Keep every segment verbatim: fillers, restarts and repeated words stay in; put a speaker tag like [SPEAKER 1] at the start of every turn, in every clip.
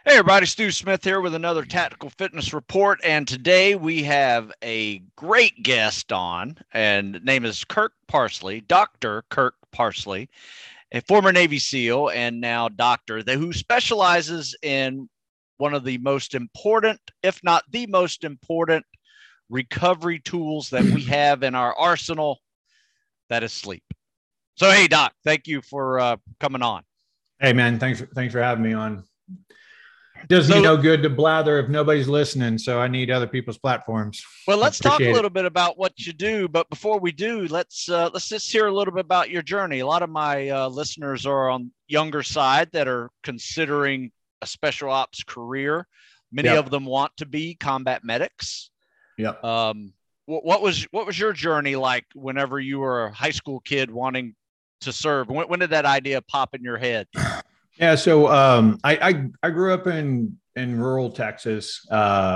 [SPEAKER 1] Hey everybody, Stu Smith here with another Tactical Fitness Report, and today we have a great guest on, and name is Kirk Parsley, Doctor Kirk Parsley, a former Navy SEAL and now doctor who specializes in one of the most important, if not the most important, recovery tools that we have in our arsenal, that is sleep. So, hey Doc, thank you for uh, coming on.
[SPEAKER 2] Hey man, thanks thanks for having me on. Does me
[SPEAKER 1] So,
[SPEAKER 2] no good to blather if nobody's listening, so I need other people's platforms.
[SPEAKER 1] well,
[SPEAKER 2] I
[SPEAKER 1] let's talk a
[SPEAKER 2] appreciate it.
[SPEAKER 1] little bit about what you do, but before we do, let's uh, let's just hear a little bit about your journey. A lot of my uh, listeners are on younger side that are considering a special ops career. Many of
[SPEAKER 2] Yep.
[SPEAKER 1] them want to be combat medics.
[SPEAKER 2] Yep.
[SPEAKER 1] Um, what, what was what was your journey like whenever you were a high school kid wanting to serve? When, when did that idea pop in your head?
[SPEAKER 2] Yeah. So um, I, I I grew up in in rural Texas. Uh,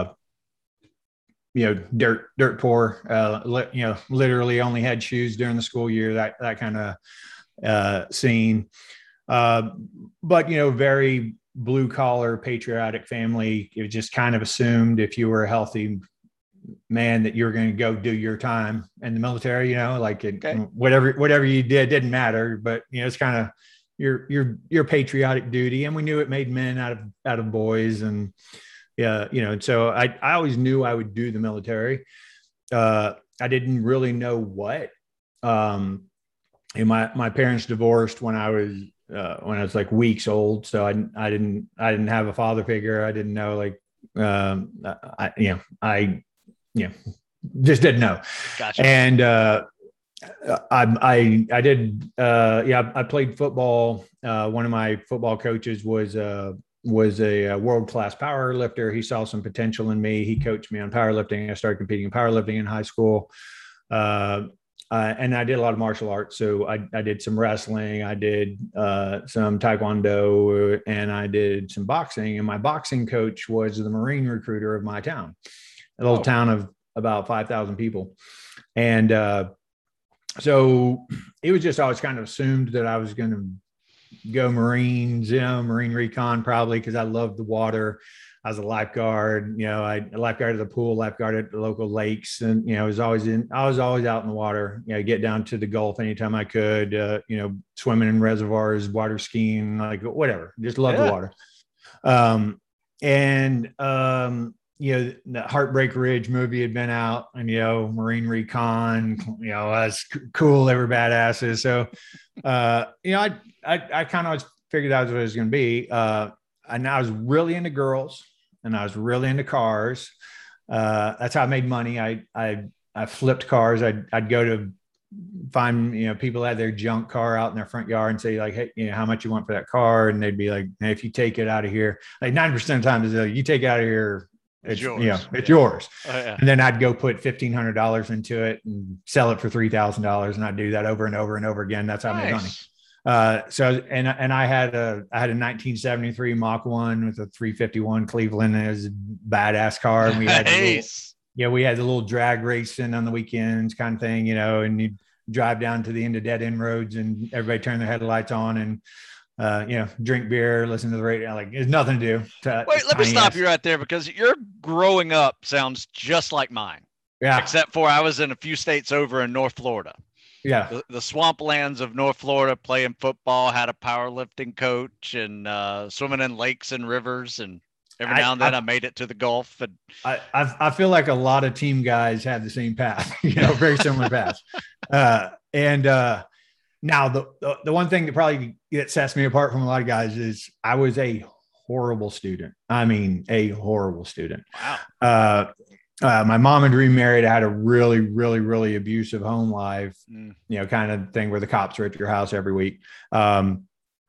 [SPEAKER 2] you know, dirt dirt poor. Uh, li- you know, literally only had shoes during the school year. That that kind of uh, scene. Uh, but you know, very blue collar, patriotic family. It was just kind of assumed if you were a healthy man that you're going to go do your time in the military, you know, like it,
[SPEAKER 1] Okay.
[SPEAKER 2] whatever, whatever you did didn't matter, but you know, it's kind of your, your, your patriotic duty. And we knew it made men out of, out of boys. And yeah, you know, and so I, I always knew I would do the military. Uh, I didn't really know what, um, and my, my parents divorced when I was, uh, when I was like weeks old. So I, I didn't, I didn't have a father figure. I didn't know like, um, I, you know, I, yeah, just didn't know.
[SPEAKER 1] Gotcha.
[SPEAKER 2] And uh, I, I, I did, uh, yeah, I played football. Uh, one of my football coaches was, uh, was a, a world-class power lifter. He saw some potential in me. He coached me on powerlifting. I started competing in powerlifting in high school. Uh, uh, and I did a lot of martial arts. So I, I did some wrestling, I did uh, some taekwondo, and I did some boxing. And my boxing coach was the Marine recruiter of my town, a little
[SPEAKER 1] Oh.
[SPEAKER 2] town of about five thousand people. And uh, so it was just always kind of assumed that I was going to go Marines, you know, Marine recon, probably because I loved the water. I was a lifeguard, you know, I lifeguard at the pool, lifeguard at the local lakes. And, you know, I was always in, I was always out in the water, you know, get down to the Gulf anytime I could, uh, you know, swimming in reservoirs, water skiing, like whatever, just love
[SPEAKER 1] Yeah.
[SPEAKER 2] the water. Um, and, um, you know, the Heartbreak Ridge movie had been out, and, you know, Marine Recon, you know, that's cool. They were badasses. So, uh, you know, I, I, I kind of always figured out what it was going to be. Uh, and I was really into girls, and I was really into cars. Uh, that's how I made money. I, I, I flipped cars. I'd, I'd go to find, you know, people had their junk car out in their front yard and say like, hey, you know, how much you want for that car? And they'd be like, hey, if you take it out of here, like ninety percent of the time is like, you take it out of here, it's, it's yours. You know, it's yeah. yours. Oh, yeah. And then I'd go put fifteen hundred dollars into it and sell it for three thousand dollars. And I'd do that over and over and over again. That's how nice. I made money. Uh, so, and, and I had a, I had a nineteen seventy-three Mach one with a three fifty-one Cleveland. It was a badass car. And we had, nice. little, yeah, we had the little drag racing on the weekends kind of thing, you know, and you'd drive down to the end of dead end roads and everybody turn their headlights on and, uh, you know, drink beer, listen to the radio. Like there's nothing to do. To,
[SPEAKER 1] Wait, let me stop ass. you right there, because your growing up sounds just like mine.
[SPEAKER 2] Yeah.
[SPEAKER 1] Except for I was in a few states over in North Florida.
[SPEAKER 2] Yeah.
[SPEAKER 1] The, the swamplands of North Florida, playing football, had a powerlifting coach, and uh, swimming in lakes and rivers. And every now and then I, I, I made it to the Gulf. And
[SPEAKER 2] I, I, I feel like a lot of team guys have the same path, you know, very similar paths. Uh, and uh, now the, the the one thing that probably that sets me apart from a lot of guys is I was a horrible student. I mean, a horrible student.
[SPEAKER 1] Wow.
[SPEAKER 2] Uh, uh, my mom had remarried. I had a really, really, really abusive home life, mm. you know, kind of thing where the cops are at your house every week. Um,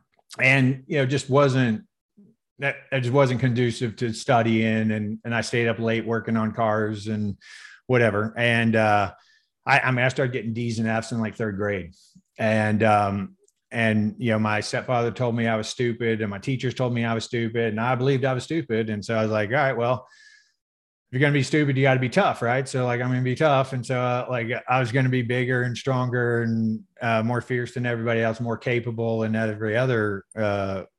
[SPEAKER 2] and, you know, just wasn't, that it just wasn't conducive to studying. And, and I stayed up late working on cars and whatever. And, uh, I, I mean, I started getting D's and F's in like third grade. And, um, and, you know, my stepfather told me I was stupid, and my teachers told me I was stupid, and I believed I was stupid. And so I was like, all right, well, if you're going to be stupid, you got to be tough. Right. So like, I'm going to be tough. And so uh, like I was going to be bigger and stronger and uh, more fierce than everybody else, more capable than every other, uh,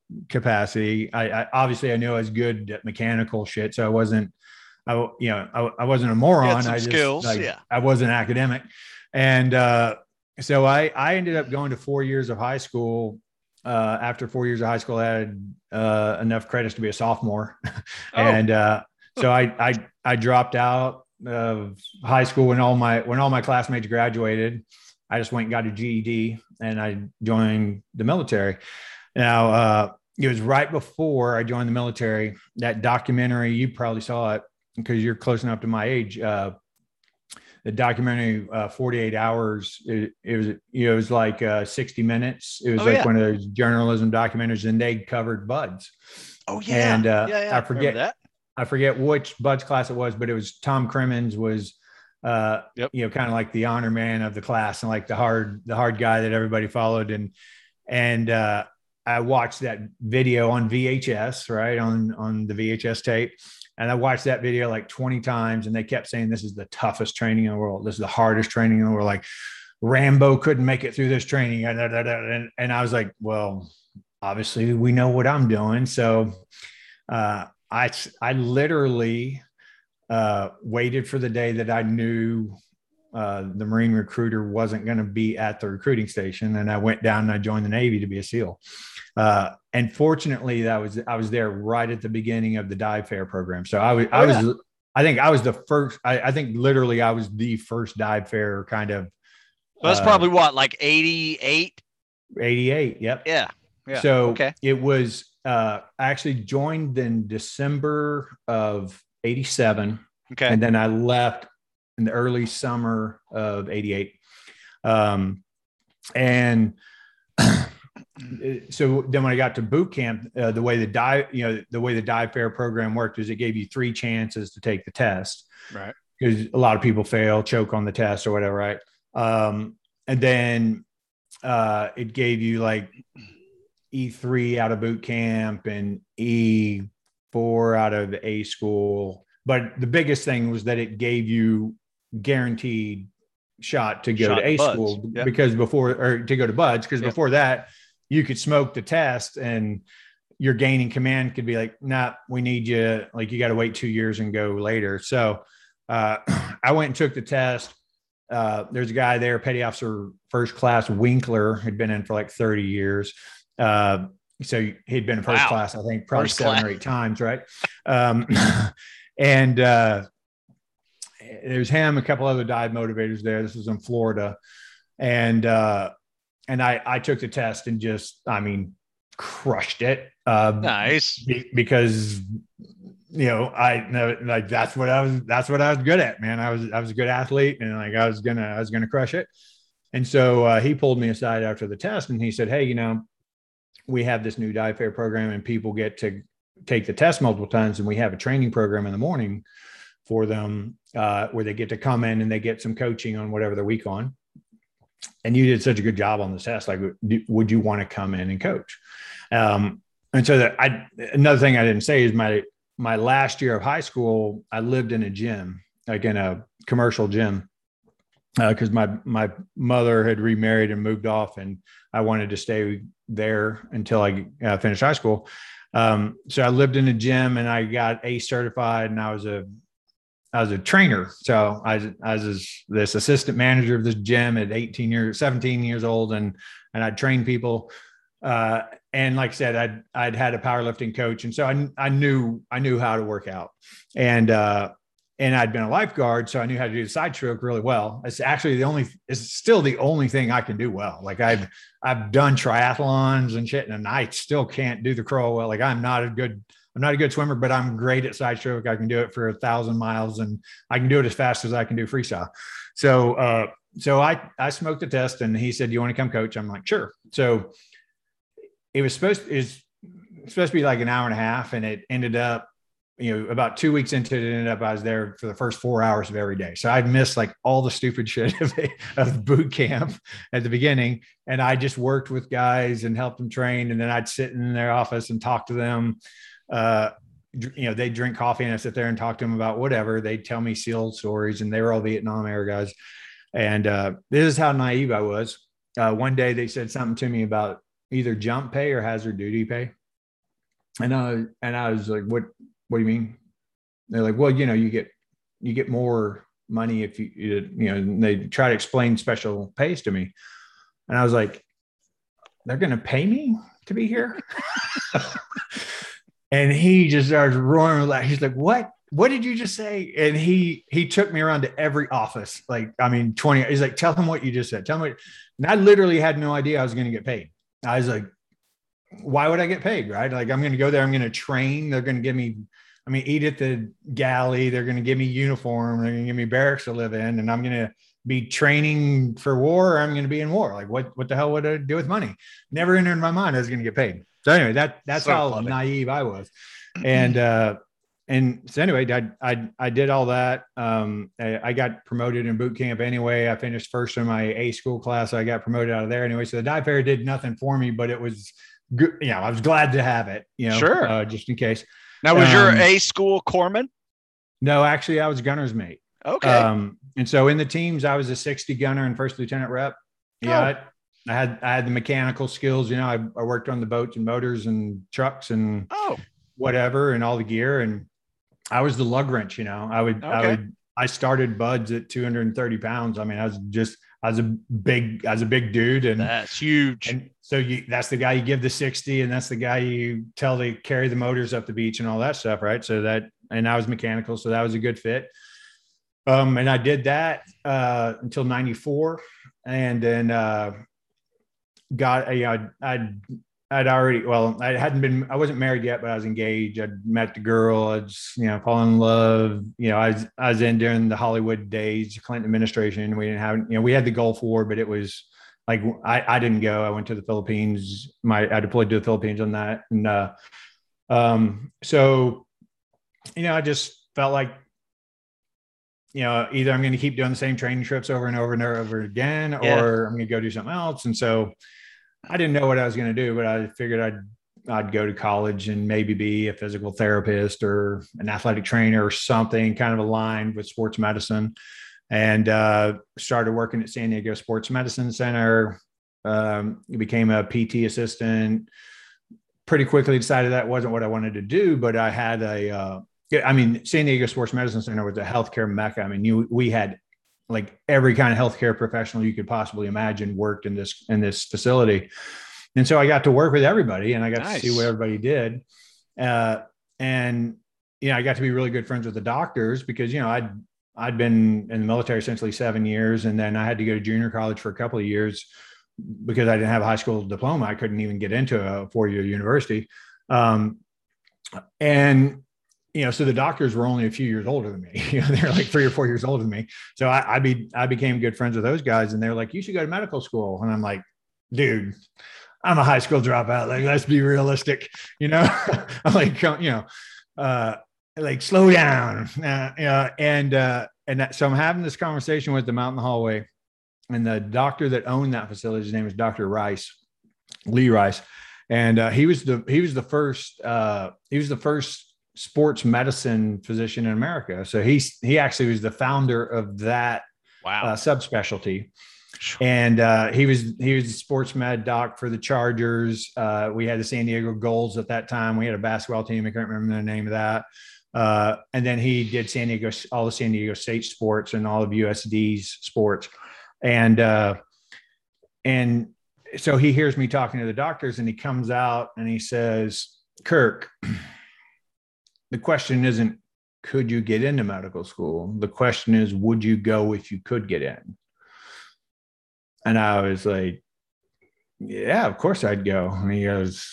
[SPEAKER 2] capacity. I, I obviously I knew I was good at mechanical shit, so I wasn't, I you know I, I wasn't a moron. I just
[SPEAKER 1] skills,
[SPEAKER 2] like
[SPEAKER 1] yeah.
[SPEAKER 2] I wasn't academic, and uh, so I I ended up going to four years of high school. Uh, after four years of high school, I had uh, enough credits to be a sophomore, and
[SPEAKER 1] Oh.
[SPEAKER 2] uh, so I I I dropped out of high school when all my when all my classmates graduated. I just went and got a G E D and I joined the military. Now, uh, it was right before I joined the military. That documentary, you probably saw it because you're close enough to my age. Uh, the documentary, uh, forty-eight hours, it, it was, you know, it was like uh, sixty minutes. It was
[SPEAKER 1] Oh,
[SPEAKER 2] like
[SPEAKER 1] yeah.
[SPEAKER 2] one of those journalism documentaries, and they covered buds.
[SPEAKER 1] Oh, yeah.
[SPEAKER 2] And uh,
[SPEAKER 1] yeah, yeah,
[SPEAKER 2] I forget
[SPEAKER 1] that.
[SPEAKER 2] I forget which buds class it was, but it was Tom Crimmins was, uh, yep. you know, kind of like the honor man of the class and like the hard, the hard guy that everybody followed. And, and, uh, I watched that video on V H S, right. On, on the V H S tape. And I watched that video like twenty times and they kept saying, this is the toughest training in the world. This is the hardest training in the world. Like Rambo couldn't make it through this training. And, and, and I was like, well, obviously we know what I'm doing. So, uh, I, I literally, Uh, waited for the day that I knew uh, the Marine recruiter wasn't going to be at the recruiting station, and I went down and I joined the Navy to be a SEAL. Uh, and fortunately, that was I was there right at the beginning of the dive fair program. So I was oh, I was yeah. I think I was the first. I, I think literally I was the first dive fair kind of.
[SPEAKER 1] Well, that's uh, probably what, like eighty-eight.
[SPEAKER 2] eighty-eight. Yep.
[SPEAKER 1] Yeah. Yeah.
[SPEAKER 2] So
[SPEAKER 1] okay.
[SPEAKER 2] it was. Uh, I actually joined in December of eighty-seven.
[SPEAKER 1] Okay.
[SPEAKER 2] And then I left in the early summer of eighty-eight. Um, and so then when I got to boot camp, uh, the way the dive, you know, the way the dive fair program worked is it gave you three chances to take the test.
[SPEAKER 1] Right.
[SPEAKER 2] Because a lot of people fail, choke on the test or whatever. Right. Um, and then uh, it gave you like E three out of boot camp and E four out of A school. But the biggest thing was that it gave you guaranteed shot to go shot to A buds. School yep. because before, or to go to buds, because yep. before that you could smoke the test and your gaining command could be like, nah, we need you. Like you got to wait two years and go later. So uh, I went and took the test. Uh, there's a guy there, Petty Officer First Class Winkler, had been in for like thirty years. Uh, so he'd been in first wow. class, I think probably first seven class. or eight times. Right. Um, and uh, there's him, a couple other dive motivators there. This was in Florida. And, uh, and I, I took the test and just, I mean, crushed it. Uh,
[SPEAKER 1] nice.
[SPEAKER 2] Be, because, you know, I know like, that's what I was, that's what I was good at, man. I was, I was a good athlete and like, I was gonna, I was going to crush it. And so uh, he pulled me aside after the test and he said, hey, you know, we have this new dive fair program and people get to take the test multiple times. And we have a training program in the morning for them uh, where they get to come in and they get some coaching on whatever they're weak on. And you did such a good job on the test. Like, would you want to come in and coach? Um, and so that I, another thing I didn't say is my, my last year of high school, I lived in a gym, like in a commercial gym. Uh, cause my, my mother had remarried and moved off and I wanted to stay there until I uh, finished high school. Um, so I lived in a gym and I got A certified and I was a, I was a trainer. So I, I was this assistant manager of this gym at eighteen years, seventeen years old. And, and I'd train people. Uh, and like I said, I'd, I'd had a powerlifting coach. And so I, I knew, I knew how to work out and, uh, and I'd been a lifeguard, so I knew how to do the side stroke really well. It's actually the only, it's still the only thing I can do well. Like I've, I've done triathlons and shit, and I still can't do the crawl well. Like I'm not a good, I'm not a good swimmer, but I'm great at side stroke. I can do it for a thousand miles, and I can do it as fast as I can do freestyle. So, uh, so I, I smoked the test, and he said, "Do you want to come coach?" I'm like, "Sure." So it was supposed, it's supposed to be like an hour and a half, and it ended up, you know, about two weeks into it, it ended up I was there for the first four hours of every day. So I'd missed like all the stupid shit of, of boot camp at the beginning. And I just worked with guys and helped them train. And then I'd sit in their office and talk to them. Uh, you know, they'd drink coffee and I sit there and talk to them about whatever. They'd tell me SEAL stories and they were all Vietnam era guys. And uh, this is how naive I was. Uh, one day they said something to me about either jump pay or hazard duty pay. And I, and I was like, what, what do you mean? They're like, well, you know, you get, you get more money if you, you know, and they try to explain special pays to me. And I was like, they're going to pay me to be here. And he just started roaring like, he's like, what, what did you just say? And he, he took me around to every office. Like, I mean, twenty, he's like, tell him what you just said. Tell me. And I literally had no idea I was going to get paid. I was like, why would I get paid? Right. Like, I'm going to go there. I'm going to train. They're going to give me, I mean, eat at the galley. They're going to give me uniform. They're going to give me barracks to live in. And I'm going to be training for war. Or I'm going to be in war. Like, what, what the hell would I do with money? Never entered in my mind I was going to get paid. So anyway, that, that's so how funny. Naive I was. And, uh, and so anyway, I, I, I did all that. Um, I, I got promoted in boot camp anyway. I finished first in my A school class. So I got promoted out of there anyway. So the dive fair did nothing for me, but it was good. You know, I was glad to have it, you know,
[SPEAKER 1] sure.
[SPEAKER 2] uh, just in case.
[SPEAKER 1] Now, was
[SPEAKER 2] um,
[SPEAKER 1] your A school corpsman?
[SPEAKER 2] No, actually I was gunner's mate.
[SPEAKER 1] Okay.
[SPEAKER 2] Um, and so in the teams, I was a sixty gunner and first lieutenant rep. Yeah. Oh. I, I had, I had the mechanical skills, you know, I, I worked on the boats and motors and trucks and
[SPEAKER 1] oh.
[SPEAKER 2] whatever, and all the gear. And I was the lug wrench, you know, I would, okay. I would, I started buds at two hundred thirty pounds. I mean, I was just, I was a big, I was a big dude. And
[SPEAKER 1] that's huge.
[SPEAKER 2] And so you, that's the guy you give the sixty, and that's the guy you tell to carry the motors up the beach and all that stuff. Right. So that, and I was mechanical. So that was a good fit. Um, and I did that, uh, until ninety-four. And then, uh, got, you know, I'd, I'd already, well, I hadn't been, I wasn't married yet, but I was engaged. I'd met the girl. I'd, you know, fallen in love. You know, I was, I was in during the Hollywood days, Clinton administration. We didn't have, you know, we had the Gulf War, but it was like, I, I didn't go. I went to the Philippines. My, I deployed to the Philippines on that. And, uh, um, so, you know, I just felt like, you know, either I'm going to keep doing the same training trips over and over and over again, yeah. or I'm going to go do something else. And so I didn't know what I was going to do, but I figured I'd, I'd go to college and maybe be a physical therapist or an athletic trainer or something kind of aligned with sports medicine. And uh, started working at San Diego Sports Medicine Center. Um, became a P T assistant. Pretty quickly decided that wasn't what I wanted to do, but I had a, uh, I mean, San Diego Sports Medicine Center was a healthcare mecca. I mean, you, we had like every kind of healthcare professional you could possibly imagine worked in this, in this facility. And so I got to work with everybody and I got nice. to see what everybody did. Uh, and, you know, I got to be really good friends with the doctors because, you know, I'd, I'd been in the military essentially seven years. And then I had to go to junior college for a couple of years because I didn't have a high school diploma. I couldn't even get into a four-year university. Um, and, you know, so the doctors were only a few years older than me. You know, they're like three or four years older than me. So I, I be, I became good friends with those guys, and they're like, "You should go to medical school." And I'm like, "Dude, I'm a high school dropout. Like, let's be realistic." You know, I'm like, you know, uh, like slow down. Uh, you know, and uh, and that, so I'm having this conversation with them out in the hallway, and the doctor that owned that facility, his name is Doctor Rice, Lee Rice, and uh, he was the he was the first uh, he was the first sports medicine physician in America. So he's, he actually was the founder of that wow. uh, subspecialty. And uh, he was, he was a sports med doc for the Chargers. Uh, we had the San Diego Gulls at that time. We had a basketball team. I can't remember the name of that. Uh, and then he did San Diego, all the San Diego State sports and all of U S D's sports. And, uh, and so he hears me talking to the doctors, and he comes out and he says, "Kirk, the question isn't, could you get into medical school? The question is, would you go if you could get in?" And I was like, "Yeah, of course I'd go." And he goes,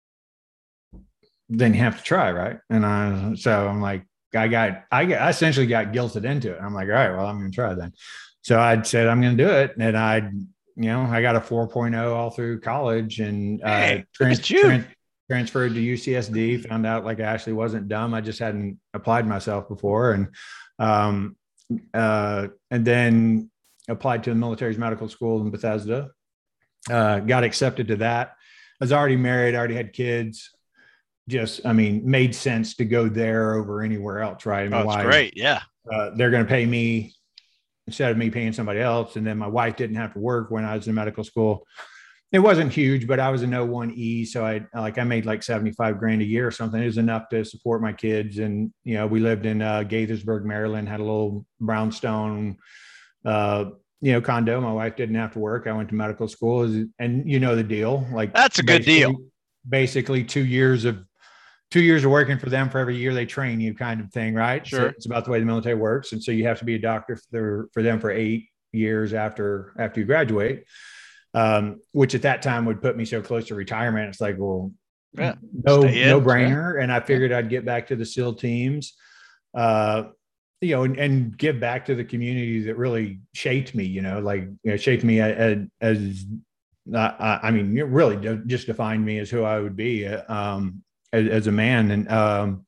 [SPEAKER 2] "Then you have to try, right?" And I, so I'm like, I got, I got, I essentially got guilted into it. I'm like, "All right, well, I'm going to try then." So I said, "I'm going to do it." And I, you know, I got a four point oh all through college, and uh,
[SPEAKER 1] hey,
[SPEAKER 2] trans- trans- transferred to U C S D, found out like I actually wasn't dumb. I just hadn't applied myself before. And, um, uh, and then applied to the military's medical school in Bethesda, uh, got accepted to that. I was already married, already had kids. Just, I mean, made sense to go there over anywhere else. Right. I mean,
[SPEAKER 1] oh, that's
[SPEAKER 2] why,
[SPEAKER 1] great. Yeah.
[SPEAKER 2] Uh, they're going to pay me instead of me paying somebody else. And then my wife didn't have to work when I was in medical school. It wasn't huge, but I was an oh one E. So I like, I made like seventy-five grand a year or something. It was enough to support my kids. And, you know, we lived in uh, Gaithersburg, Maryland, had a little brownstone, uh, you know, condo. My wife didn't have to work. I went to medical school, and you know the deal. Like,
[SPEAKER 1] That's a good deal.
[SPEAKER 2] Basically two years of two years of working for them for every year they train you, kind of thing, right?
[SPEAKER 1] Sure.
[SPEAKER 2] So it's about the way the military works. And so you have to be a doctor for, for them for eight years after after you graduate, um, which at that time would put me so close to retirement. It's like, well,
[SPEAKER 1] yeah.
[SPEAKER 2] no, no brainer. Yeah. And I figured yeah. I'd get back to the SEAL teams, uh, you know, and, and give back to the community that really shaped me, you know, like, you know, shaped me as, as uh, I mean, really just defined me as who I would be. Um, As, as a man. And, um,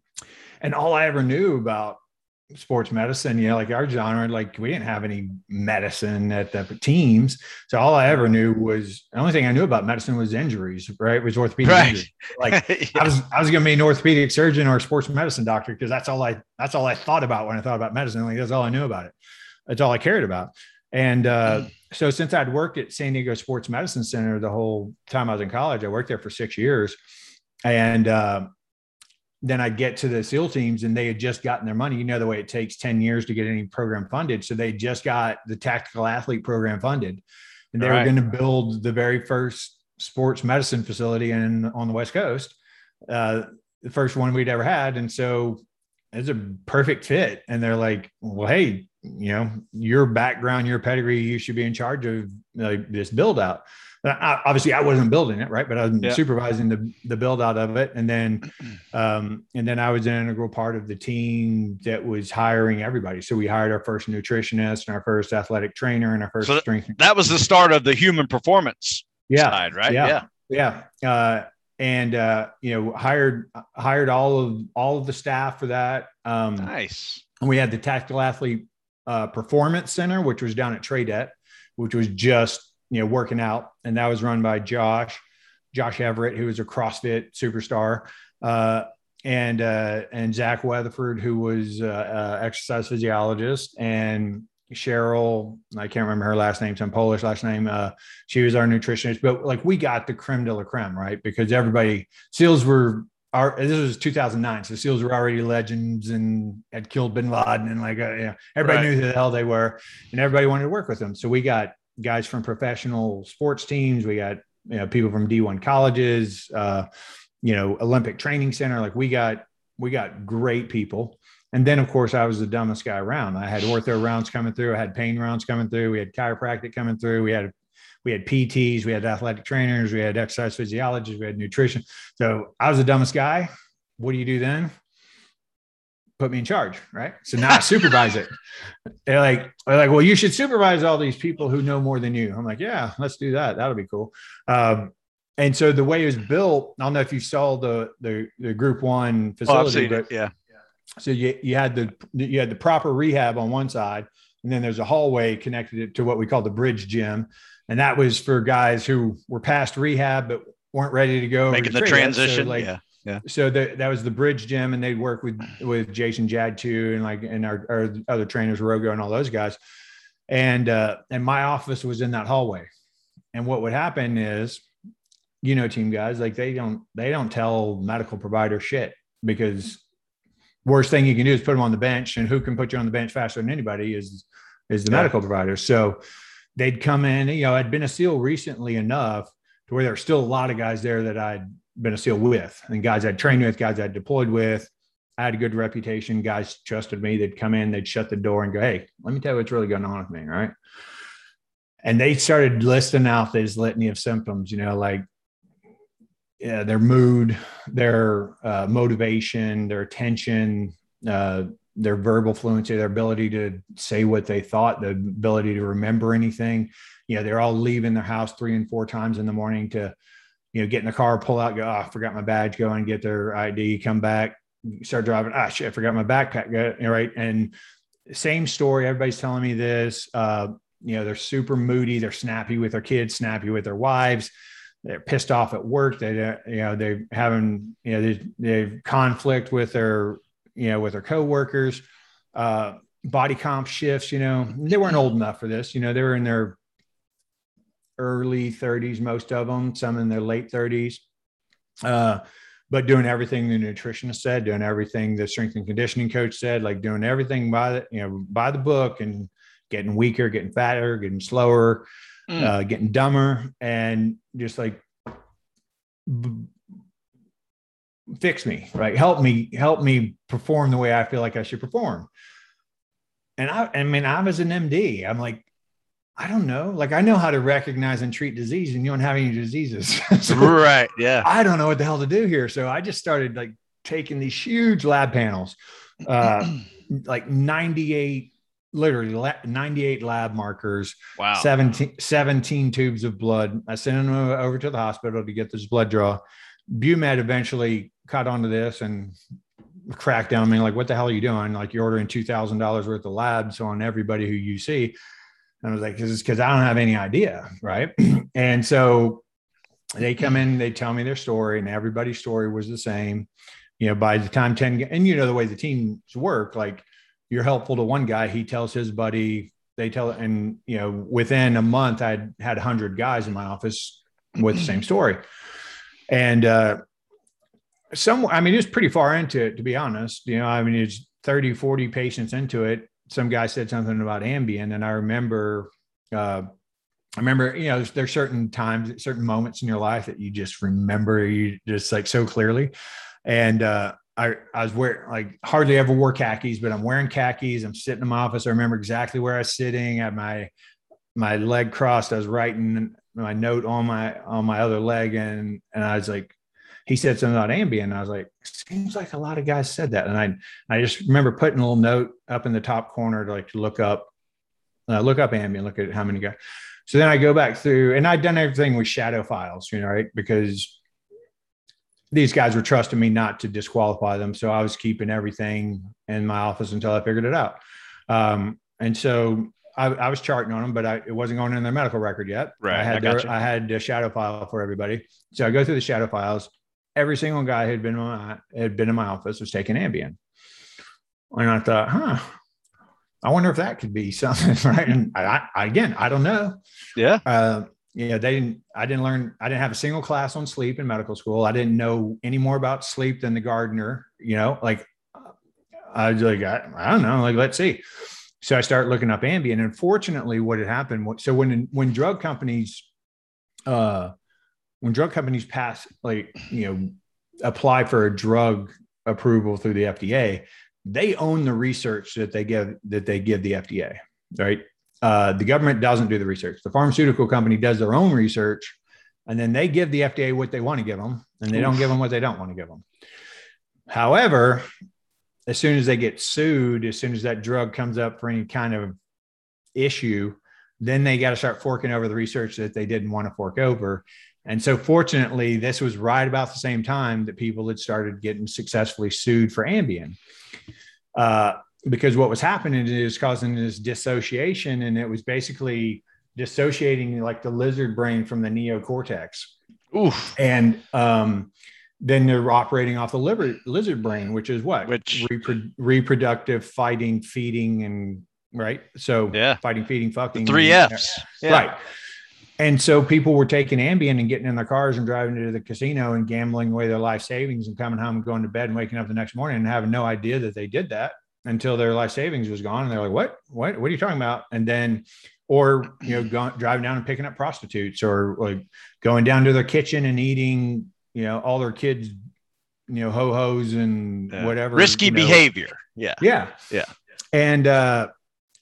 [SPEAKER 2] and all I ever knew about sports medicine, you know, like our genre, like we didn't have any medicine at the teams. So all I ever knew was, the only thing I knew about medicine was injuries, right? It was orthopedic
[SPEAKER 1] right.
[SPEAKER 2] injuries. Like yeah. I was, I was going to be an orthopedic surgeon or a sports medicine doctor, because that's all I, that's all I thought about when I thought about medicine. Like that's all I knew about it. That's all I cared about. And, uh, so since I'd worked at San Diego Sports Medicine Center the whole time I was in college, I worked there for six years. And uh, then I'd get to the SEAL teams, and they had just gotten their money. You know, the way it takes ten years to get any program funded. So they just got the tactical athlete program funded, and they All were right. going to build the very first sports medicine facility in on the West Coast, uh, the first one we'd ever had. And so it's a perfect fit. And they're like, well, hey, you know, your background, your pedigree, you should be in charge of uh, this build out. I, obviously I wasn't building it, right, but I was yeah. supervising the the build out of it, and then um, and then I was an integral part of the team that was hiring everybody. So we hired our first nutritionist and our first athletic trainer and our first
[SPEAKER 1] so
[SPEAKER 2] strength.
[SPEAKER 1] That was the start of the human performance
[SPEAKER 2] yeah.
[SPEAKER 1] side, right?
[SPEAKER 2] Yeah, yeah, yeah. Uh, and uh, you know, hired hired all of all of the staff for that. Um,
[SPEAKER 1] nice.
[SPEAKER 2] And we had the tactical athlete uh, performance center, which was down at Tradette, which was just you know, working out. And that was run by Josh, Josh Everett, who was a CrossFit superstar, uh, and, uh, and Zach Weatherford, who was uh, uh exercise physiologist, and Cheryl, I can't remember her last name, some Polish last name. Uh, she was our nutritionist, but like we got the creme de la creme, right? Because everybody, SEALs were, our, this was two thousand nine. So SEALs were already legends and had killed Bin Laden, and like, uh, you know, everybody right. knew who the hell they were, and everybody wanted to work with them. So we got guys from professional sports teams. We got, you know, people from D one colleges, uh, you know, Olympic Training Center. Like we got, we got great people. And then of course I was the dumbest guy around. I had ortho rounds coming through. I had pain rounds coming through. We had chiropractic coming through. We had, we had P Ts, we had athletic trainers, we had exercise physiologists, we had nutrition. So I was the dumbest guy. What do you do then? Put me in charge, right? So now I supervise it. They're like, they're like, well, you should supervise all these people who know more than you. I'm like, yeah, let's do that. That'll be cool. Um, and so the way it was built, I don't know if you saw the the, the Group One facility,
[SPEAKER 1] oh, but yeah.
[SPEAKER 2] So you you had the you had the proper rehab on one side, and then there's a hallway connected to what we call the bridge gym, and that was for guys who were past rehab but weren't ready to go
[SPEAKER 1] making the transition. So like,
[SPEAKER 2] yeah. Yeah. So the, that was the bridge gym, and they'd work with, with Jason Jad too. And like, and our, our other trainers, Rogo and all those guys. And, uh, and my office was in that hallway. And what would happen is, you know, team guys, like they don't, they don't tell medical provider shit, because worst thing you can do is put them on the bench, and who can put you on the bench faster than anybody is, is the yeah. medical provider. So they'd come in, you know, I'd been a SEAL recently enough to where there were still a lot of guys there that I'd been a SEAL with, and guys I'd trained with, guys I'd deployed with. I had a good reputation. Guys trusted me. They'd come in, they'd shut the door and go, hey, let me tell you what's really going on with me. Right. And they started listing out this litany of symptoms, you know, like yeah, their mood, their uh, motivation, their attention, uh, their verbal fluency, their ability to say what they thought, the ability to remember anything. You know, they're all leaving their house three and four times in the morning to, you know, get in the car, pull out, go, oh, I forgot my badge, go and get their I D, come back, start driving. Ah, shit, I forgot my backpack. Go, right. And same story. Everybody's telling me this, uh, you know, they're super moody. They're snappy with their kids, snappy with their wives. They're pissed off at work. They, you know, they're having, you know, they, they conflict with their, you know, with their coworkers, uh, body comp shifts, you know, they weren't old enough for this, you know, they were in their early thirties, most of them, some in their late thirties. Uh, but doing everything the nutritionist said, doing everything the strength and conditioning coach said, like doing everything by the, you know, by the book, and getting weaker, getting fatter, getting slower, mm. uh, getting dumber, and just like b- fix me, right? Help me, help me perform the way I feel like I should perform. And I, I mean, I was an M D. I'm like, I don't know. Like, I know how to recognize and treat disease, and you don't have any diseases.
[SPEAKER 1] So right. Yeah.
[SPEAKER 2] I don't know what the hell to do here. So I just started like taking these huge lab panels, uh, like ninety-eight, literally ninety-eight lab markers,
[SPEAKER 1] wow,
[SPEAKER 2] seventeen, seventeen tubes of blood. I sent them over to the hospital to get this blood draw. BUMED eventually caught onto this and cracked down on me, like, what the hell are you doing? Like, you're ordering two thousand dollars worth of labs on everybody who you see. And I was like, this is because I don't have any idea. Right. And so they come in, they tell me their story, and everybody's story was the same. You know, by the time ten, and you know, the way the teams work, like, you're helpful to one guy, he tells his buddy, they tell, and, you know, within a month, I'd had a hundred guys in my office with the same story. And, uh, some, I mean, it was pretty far into it, to be honest. You know, I mean, it's thirty, forty patients into it. Some guy said something about Ambien, and I remember, uh, I remember, you know, there's, there's certain times, certain moments in your life that you just remember, you just like so clearly. And uh, I, I was wearing, like, hardly ever wore khakis, but I'm wearing khakis. I'm sitting in my office. I remember exactly where I was sitting, at my my leg crossed. I was writing my note on my on my other leg, and and I was like, he said something about Ambien, and I was like, seems like a lot of guys said that. And I, I just remember putting a little note up in the top corner to like to look up, uh, look up Ambien, look at how many guys. So then I go back through, and I'd done everything with shadow files, you know, right? Because these guys were trusting me not to disqualify them. So I was keeping everything in my office until I figured it out. Um, and so I, I was charting on them, but I, it wasn't going in their medical record yet.
[SPEAKER 1] Right.
[SPEAKER 2] I had,
[SPEAKER 1] I,
[SPEAKER 2] their, I had a shadow file for everybody. So I go through the shadow files. Every single guy who had been in my, had been in my office was taking Ambien. And I thought, huh, I wonder if that could be something, right? And I, I again, I don't know.
[SPEAKER 1] Yeah.
[SPEAKER 2] Uh, yeah, they didn't, I didn't learn, I didn't have a single class on sleep in medical school. I didn't know any more about sleep than the gardener, you know, like, I was like, I, I don't know, like, let's see. So I started looking up Ambien, and unfortunately what had happened, so when, when drug companies, uh, when drug companies pass, like, you know, apply for a drug approval through the F D A, they own the research that they give, that they give the F D A, right? Uh, the government doesn't do the research. The pharmaceutical company does their own research, and then they give the F D A what they want to give them, and they Oof. don't give them what they don't want to give them. However, as soon as they get sued, as soon as that drug comes up for any kind of issue, then they got to start forking over the research that they didn't want to fork over. And so fortunately, this was right about the same time that people had started getting successfully sued for Ambien. Uh, because what was happening is causing this dissociation, and it was basically dissociating like the lizard brain from the neocortex.
[SPEAKER 1] Oof.
[SPEAKER 2] And um, then they're operating off the liver, lizard brain, which is what?
[SPEAKER 1] Which
[SPEAKER 2] Repro- reproductive, fighting, feeding, and right. So
[SPEAKER 1] yeah,
[SPEAKER 2] fighting, feeding, fucking.
[SPEAKER 1] The three F's.
[SPEAKER 2] Yeah. Right. And so people were taking Ambien and getting in their cars and driving to the casino and gambling away their life savings and coming home and going to bed and waking up the next morning and having no idea that they did that until their life savings was gone. And they're like, what, what, what are you talking about? And then, or, you know, going, driving down and picking up prostitutes, or like going down to their kitchen and eating, you know, all their kids, you know, ho-hos and
[SPEAKER 1] yeah.
[SPEAKER 2] whatever.
[SPEAKER 1] Risky
[SPEAKER 2] you know.
[SPEAKER 1] behavior. Yeah.
[SPEAKER 2] Yeah.
[SPEAKER 1] Yeah.
[SPEAKER 2] And uh,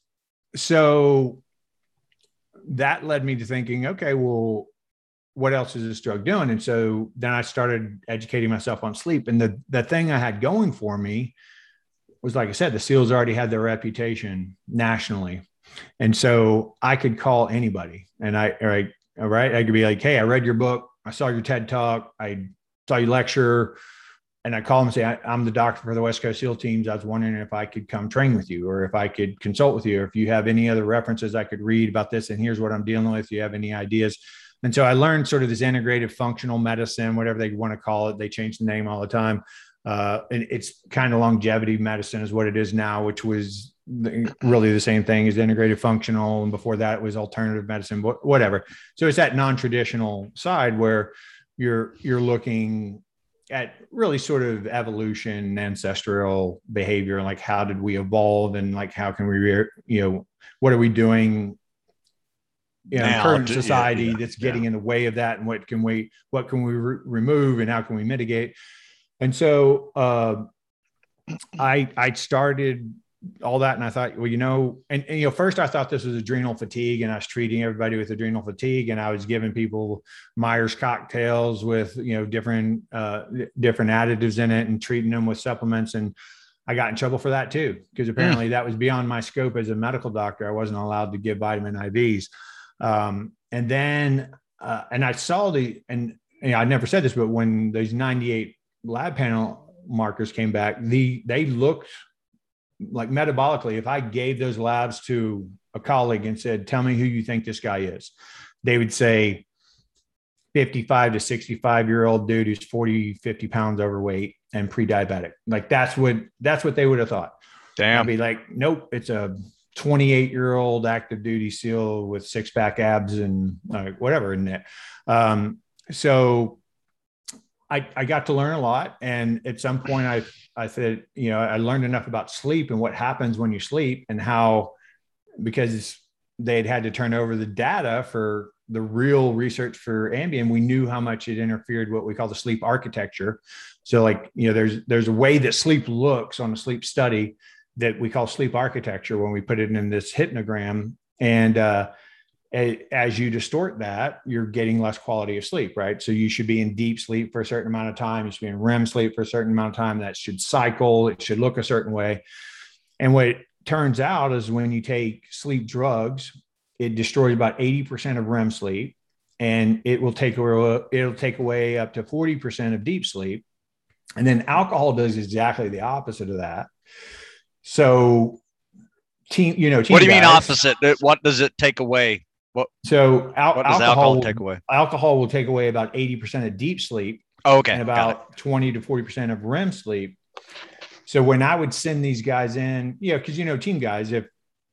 [SPEAKER 2] so that led me to thinking, okay, well, what else is this drug doing? And so then I started educating myself on sleep. And the, the thing I had going for me was, like I said, the SEALs already had their reputation nationally. And so I could call anybody, and I, all right, all right, I could be like, hey, I read your book. I saw your TED talk. I saw you lecture. And I call them and say, I, I'm the doctor for the West Coast SEAL teams. I was wondering if I could come train with you, or if I could consult with you, or if you have any other references I could read about this. And here's what I'm dealing with. Do you have any ideas? And so I learned sort of this integrative functional medicine, whatever they want to call it. They change the name all the time. Uh, and it's kind of longevity medicine is what it is now, which was really the same thing as integrated functional. And before that it was alternative medicine, whatever. So it's that non-traditional side where you're, you're looking at really sort of evolution, ancestral behavior, and like, how did we evolve? And like, how can we, you know, what are we doing you know, in current society yeah, yeah, that's getting yeah. in the way of that? And what can we, what can we re- remove and how can we mitigate? And so uh, I, I started all that. And I thought, well, you know, and, and, you know, first I thought this was adrenal fatigue, and I was treating everybody with adrenal fatigue, and I was giving people Myers cocktails with, you know, different, uh, different additives in it and treating them with supplements. And I got in trouble for that too, because apparently mm. that was beyond my scope as a medical doctor. I wasn't allowed to give vitamin I Vs. Um, and then, uh, and I saw the, and you know, I never said this, but when those ninety-eight lab panel markers came back, the, they looked like metabolically, if I gave those labs to a colleague and said, tell me who you think this guy is, they would say fifty-five to sixty-five year old dude who's forty, fifty pounds overweight and pre-diabetic. Like that's what, that's what they would have thought.
[SPEAKER 1] Damn.
[SPEAKER 2] I'd be like, nope, it's a twenty-eight year old active duty SEAL with six pack abs and uh, whatever in it. Um, so I, I got to learn a lot. And at some point I, I said, you know, I learned enough about sleep and what happens when you sleep, and how, because they'd had to turn over the data for the real research for Ambien, we knew how much it interfered what we call the sleep architecture. So like, you know, there's, there's a way that sleep looks on a sleep study that we call sleep architecture when we put it in this hypnogram. And, uh, as you distort that, you're getting less quality of sleep, right? So you should be in deep sleep for a certain amount of time. You should be in R E M sleep for a certain amount of time. That should cycle. It should look a certain way. And what it turns out is when you take sleep drugs, it destroys about eighty percent of R E M sleep, and it will take away, it'll take away up to forty percent of deep sleep. And then alcohol does exactly the opposite of that. So team, you know, team
[SPEAKER 1] what do you
[SPEAKER 2] guys,
[SPEAKER 1] mean opposite? What does it take away? What,
[SPEAKER 2] so al-
[SPEAKER 1] what does
[SPEAKER 2] alcohol,
[SPEAKER 1] alcohol
[SPEAKER 2] will,
[SPEAKER 1] take away?
[SPEAKER 2] Alcohol will take away about eighty percent of deep sleep.
[SPEAKER 1] Oh, okay.
[SPEAKER 2] And about twenty to forty percent of R E M sleep. So when I would send these guys in, you know, cause you know, team guys, if,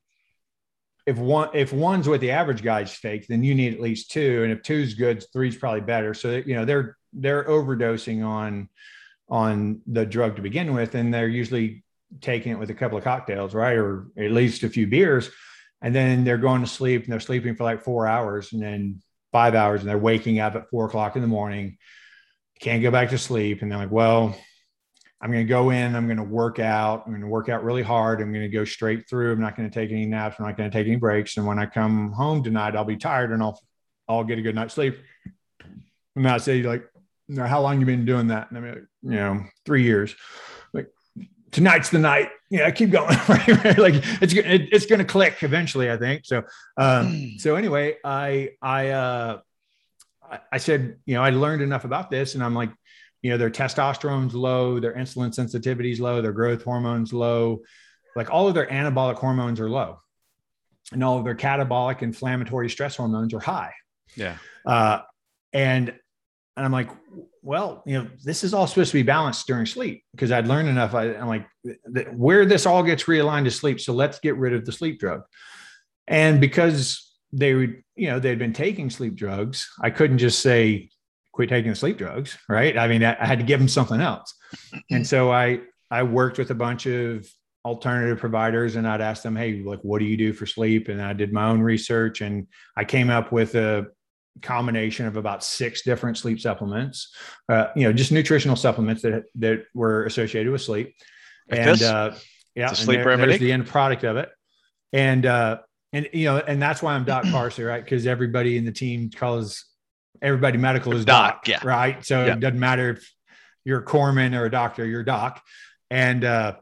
[SPEAKER 2] if one, if one's what the average guy's fake, then you need at least two. And if two's good, three's probably better. So that, you know, they're, they're overdosing on, on the drug to begin with. And they're usually taking it with a couple of cocktails, right? Or at least a few beers. And then they're going to sleep, and they're sleeping for like four hours and then five hours, and they're waking up at four o'clock in the morning, can't go back to sleep. And they're like, well, I'm going to go in, I'm going to work out. I'm going to work out really hard. I'm going to go straight through. I'm not going to take any naps. I'm not going to take any breaks. And when I come home tonight, I'll be tired and I'll, I'll get a good night's sleep. And I say, like, you know, how long you been doing that? And I mean, like, you know, three years. Like, tonight's the night. Yeah, keep going. Right? Like it's it, it's going to click eventually, I think. So, um, so anyway, I I uh, I, I said, you know, I learned enough about this, and I'm like, you know, their testosterone's low, their insulin sensitivity's low, their growth hormones low, like all of their anabolic hormones are low, and all of their catabolic inflammatory stress hormones are high.
[SPEAKER 1] Yeah.
[SPEAKER 2] Uh, and and I'm like, well, you know, this is all supposed to be balanced during sleep, because I'd learned enough. I, I'm like, th- where this all gets realigned to sleep. So let's get rid of the sleep drug. And because they would, you know, they'd been taking sleep drugs, I couldn't just say, quit taking the sleep drugs. Right. I mean, I, I had to give them something else. And so I, I worked with a bunch of alternative providers, and I'd ask them, hey, like, what do you do for sleep? And I did my own research, and I came up with a combination of about six different sleep supplements, uh, you know, just nutritional supplements that, that were associated with sleep.
[SPEAKER 1] Like
[SPEAKER 2] and,
[SPEAKER 1] this?
[SPEAKER 2] uh, yeah,
[SPEAKER 1] it's a sleep
[SPEAKER 2] and there,
[SPEAKER 1] remedy.
[SPEAKER 2] There's the end product of it. And, uh, and, you know, and that's why I'm Doc Parsley, right? Because everybody in the team calls everybody medical is Doc,
[SPEAKER 1] doc yeah.
[SPEAKER 2] right? So
[SPEAKER 1] yeah.
[SPEAKER 2] It doesn't matter if you're a corpsman or a doctor, you're Doc. And, uh,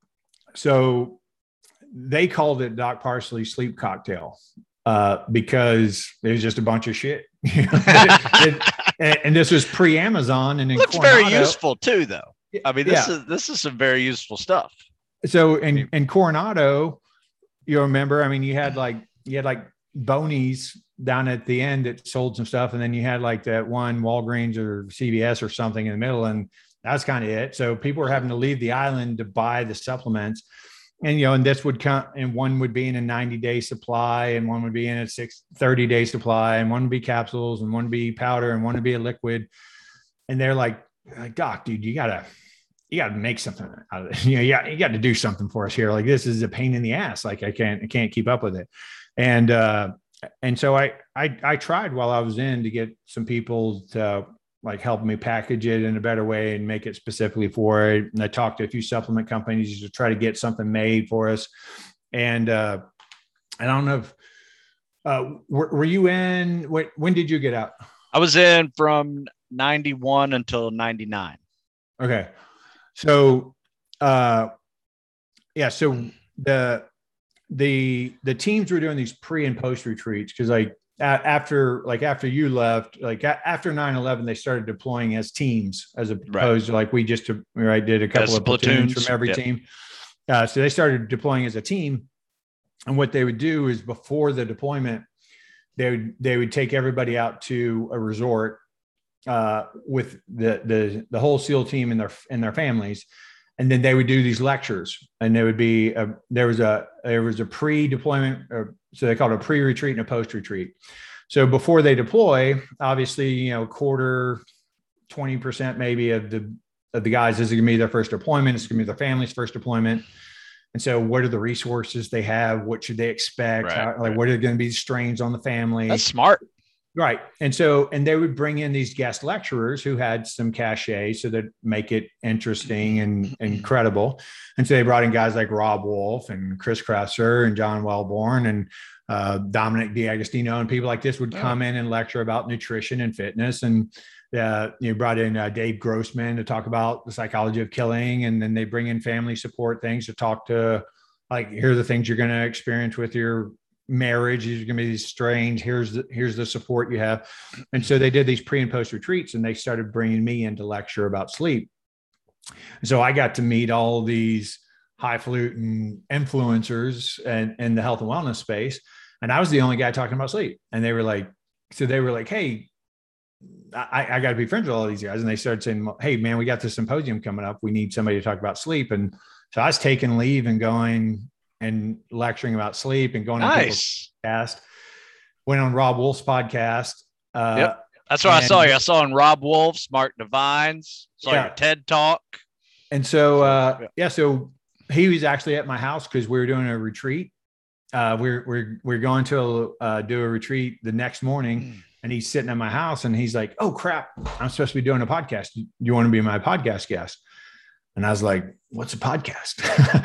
[SPEAKER 2] so they called it Doc Parsley Sleep Cocktail. Uh, because there's just a bunch of shit. it, it, and, and this was pre-Amazon, and in
[SPEAKER 1] looks
[SPEAKER 2] Coronado,
[SPEAKER 1] very useful too, though. I mean, this
[SPEAKER 2] yeah.
[SPEAKER 1] is this is some very useful stuff.
[SPEAKER 2] So in, in Coronado, you remember, I mean, you had like you had like Boney's down at the end that sold some stuff, and then you had like that one Walgreens or C V S or something in the middle, and that's kind of it. So people were having to leave the island to buy the supplements. and, you know, and this would come, and one would be in a ninety day supply, and one would be in a six, thirty day supply, and one would be capsules, and one would be powder, and one would be a liquid. And they're like, like, doc, dude, you gotta, you gotta make something out of this. You know, yeah, you, you got to do something for us here. Like, this is a pain in the ass. Like, I can't, I can't keep up with it. And, uh, and so I, I, I tried while I was in to get some people to like help me package it in a better way and make it specifically for it. And I talked to a few supplement companies to try to get something made for us. And, uh, I don't know if, uh, were, were you in, when, when did you get out?
[SPEAKER 1] I was in from ninety-one until ninety-nine.
[SPEAKER 2] Okay. So, uh, yeah, so the, the, the teams were doing these pre and post retreats. Cause like a, after, like after you left, like a, after nine eleven, they started deploying as teams as opposed right. to like we just, right, did a couple as of platoons, platoons from every yep. team. Uh, so they started deploying as a team. And what they would do is before the deployment, they would, they would take everybody out to a resort uh, with the, the, the whole SEAL team and their, and their families. And then they would do these lectures, and there would be, a, there was a, there was a pre-deployment, or, so they called it a pre-retreat and a post-retreat. So before they deploy, obviously, you know, quarter, twenty percent maybe of the, of the guys, this is gonna be their first deployment. It's gonna be their family's first deployment. And so what are the resources they have? What should they expect? Right, How, like, right. what are going to be strains on the family?
[SPEAKER 1] That's smart.
[SPEAKER 2] Right. And so, and they would bring in these guest lecturers who had some cachet so that make it interesting and, and credible. And so they brought in guys like Rob Wolf and Chris Krasser and John Wellborn and uh, Dominic D'Agostino, and people like this would come oh. in and lecture about nutrition and fitness. And uh, you brought in uh, Dave Grossman to talk about the psychology of killing. And then they bring in family support things to talk to, like, here are the things you're going to experience with your marriage. These are going to be these strange. Here's the, here's the support you have. And so they did these pre and post retreats, and they started bringing me in to lecture about sleep. So I got to meet all these highfalutin influencers and in the health and wellness space. And I was the only guy talking about sleep. And they were like, so they were like, hey, I, I got to be friends with all these guys. And they started saying, hey, man, we got this symposium coming up. We need somebody to talk about sleep. And so I was taking leave and going and lecturing about sleep and going nice. on people's podcast. Went on Rob Wolf's podcast. Uh,
[SPEAKER 1] yep. That's what and, I saw you. I saw on Rob Wolf's, Mark Divines, saw yeah. your TED Talk.
[SPEAKER 2] And so, uh, yeah. yeah, so he was actually at my house because we were doing a retreat. Uh, we're, we're, we're going to uh, do a retreat the next morning. Mm. And he's sitting at my house and he's like, oh crap, I'm supposed to be doing a podcast. Do you want to be my podcast guest? And I was like, what's a podcast?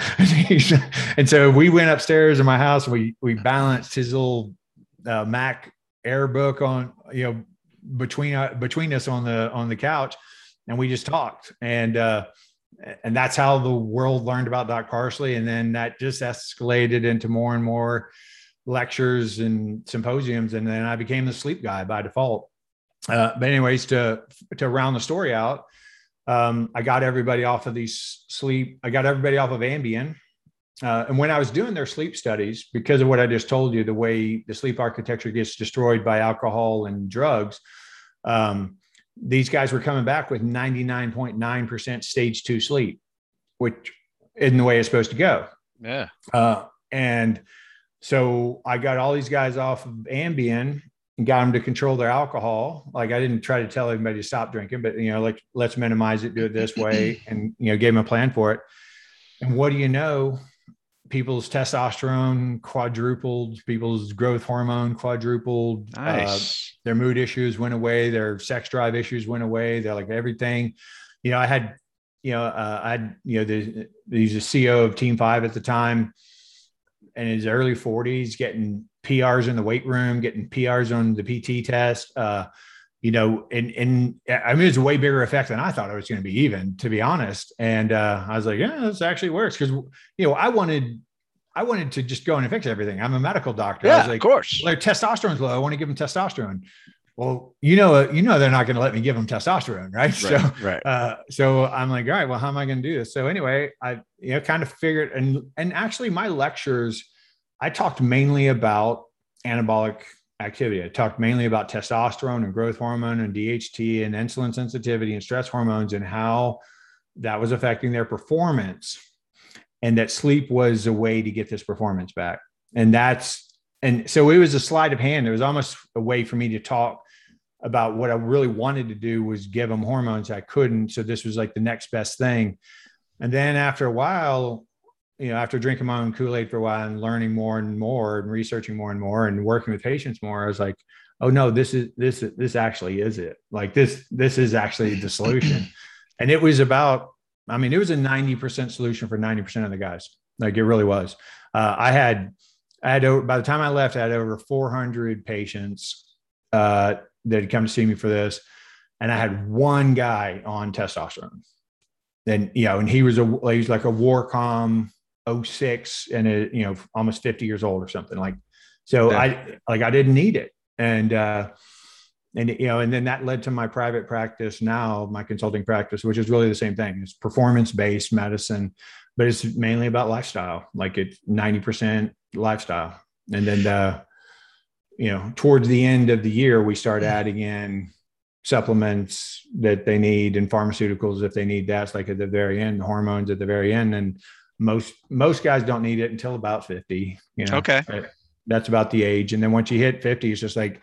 [SPEAKER 2] And so we went upstairs in my house and we, we balanced his little uh, Mac Air book on, you know, between, uh, between us on the, on the couch. And we just talked. And, uh, and that's how the world learned about Doc Parsley. And then that just escalated into more and more lectures and symposiums. And then I became the sleep guy by default. Uh, but anyways, to, to round the story out, um, I got everybody off of these sleep. I got everybody off of Ambien. Uh, and when I was doing their sleep studies, because of what I just told you, the way the sleep architecture gets destroyed by alcohol and drugs, um, these guys were coming back with ninety-nine point nine percent stage two sleep, which isn't the way it's supposed to go.
[SPEAKER 1] Yeah.
[SPEAKER 2] Uh, and so I got all these guys off of Ambien and got them to control their alcohol. Like, I didn't try to tell everybody to stop drinking, but, you know, like, let's minimize it, do it this way. And, you know, gave them a plan for it. And what do you know? People's testosterone quadrupled, people's growth hormone quadrupled.
[SPEAKER 1] Nice.
[SPEAKER 2] Uh, their mood issues went away. Their sex drive issues went away. They're like everything, you know, I had, you know, uh, I had, you know, the, he's a C E O of Team Five at the time, in his early forties, getting P Rs in the weight room, getting P Rs on the P T test, uh, you know, and, and I mean, it's a way bigger effect than I thought it was going to be, even, to be honest. And uh, I was like, yeah, this actually works. Cause, you know, I wanted, I wanted to just go in and fix everything. I'm a medical doctor.
[SPEAKER 1] Yeah,
[SPEAKER 2] I was like,
[SPEAKER 1] of course.
[SPEAKER 2] Their testosterone's low. I want to give them testosterone. Well, you know, you know, they're not going to let me give them testosterone. Right. right so,
[SPEAKER 1] right.
[SPEAKER 2] Uh, so I'm like, all right, well, how am I going to do this? So anyway, I, you know, kind of figured, and, and actually my lectures, I talked mainly about anabolic activity. I talked mainly about testosterone and growth hormone and D H T and insulin sensitivity and stress hormones and how that was affecting their performance. and that sleep was a way to get this performance back. And that's, and so it was a sleight of hand. It was almost a way for me to talk about what I really wanted to do was give them hormones. I couldn't. So this was like the next best thing. And then after a while, you know, after drinking my own Kool-Aid for a while and learning more and more and researching more and more and working with patients more, I was like, oh no, this is, this, this actually is it. Like this, this is actually the solution. And it was about, I mean, it was a ninety percent solution for ninety percent of the guys. Like it really was. Uh, I had, I had, over, by the time I left, I had over four hundred patients uh, that had come to see me for this. And I had one guy on testosterone. And, you know, and he was a, he was like a Warcom oh six and, a, you know, almost fifty years old or something like, so yeah. I, like, I didn't need it. And, uh, and, you know, and then that led to my private practice now, my consulting practice, which is really the same thing. It's performance-based medicine, but it's mainly about lifestyle. Like it's ninety percent lifestyle. And then, uh, you know, towards the end of the year, we start adding in supplements that they need and pharmaceuticals if they need that. It's like at the very end, hormones at the very end. And most, most guys don't need it until about fifty, you know.
[SPEAKER 1] Okay.
[SPEAKER 2] That's about the age. And then once you hit fifty, it's just like,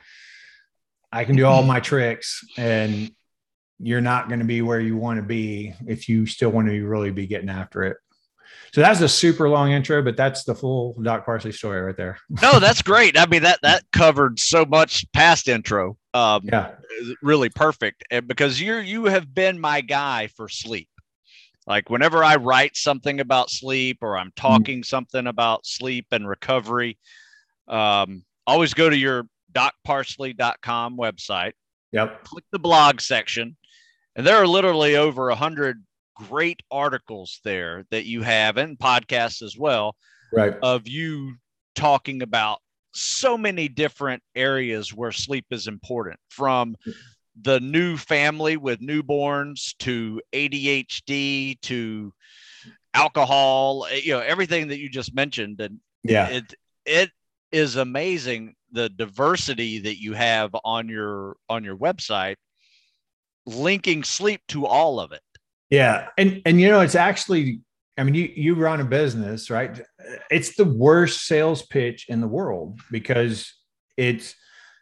[SPEAKER 2] I can do all my tricks and you're not going to be where you want to be if you still want to really be getting after it. So that's a super long intro, but that's the full Doc Parsley story right there.
[SPEAKER 1] No, that's great. I mean, that, that covered so much past intro. Um,
[SPEAKER 2] yeah,
[SPEAKER 1] really perfect. And because you're, you have been my guy for sleep. Like whenever I write something about sleep or I'm talking mm-hmm. something about sleep and recovery, um, always go to your doc parsley dot com website.
[SPEAKER 2] Yep.
[SPEAKER 1] Click the blog section. And there are literally over a hundred great articles there that you have and podcasts as well.
[SPEAKER 2] Right.
[SPEAKER 1] Of you talking about so many different areas where sleep is important, from the new family with newborns to A D H D to alcohol, you know, everything that you just mentioned. And
[SPEAKER 2] yeah,
[SPEAKER 1] it, it is amazing the diversity that you have on your, on your website, linking sleep to all of it.
[SPEAKER 2] Yeah. And, and, you know, it's actually, I mean, you, you run a business, right? It's the worst sales pitch in the world because it's,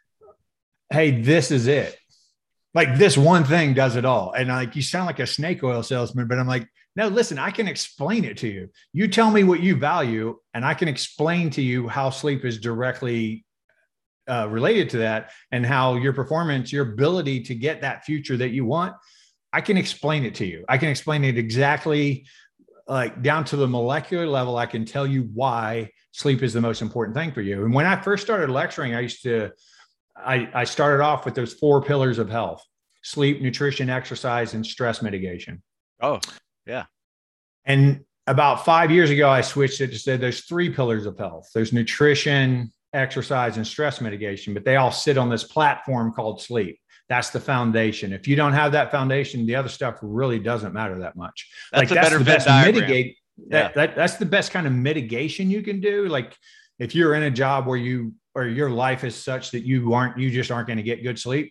[SPEAKER 2] hey, this is it. Like this one thing does it all. And like, you sound like a snake oil salesman, but I'm like, no, listen, I can explain it to you. You tell me what you value and I can explain to you how sleep is directly uh, related to that and how your performance, your ability to get that future that you want, I can explain it to you. I can explain it exactly like down to the molecular level. I can tell you why sleep is the most important thing for you. And when I first started lecturing, I used to, I, I started off with those four pillars of health: sleep, nutrition, exercise, and stress mitigation.
[SPEAKER 1] Oh, yeah.
[SPEAKER 2] And about five years ago, I switched it to say there's three pillars of health. There's nutrition, exercise, and stress mitigation, but they all sit on this platform called sleep. That's the foundation. If you don't have that foundation, the other stuff really doesn't matter that much.
[SPEAKER 1] That's
[SPEAKER 2] like
[SPEAKER 1] a
[SPEAKER 2] that's
[SPEAKER 1] better
[SPEAKER 2] the best
[SPEAKER 1] diagram.
[SPEAKER 2] mitigate.
[SPEAKER 1] Yeah.
[SPEAKER 2] That, that that's the best kind of mitigation you can do. Like if you're in a job where you, or your life is such that you aren't, you just aren't going to get good sleep,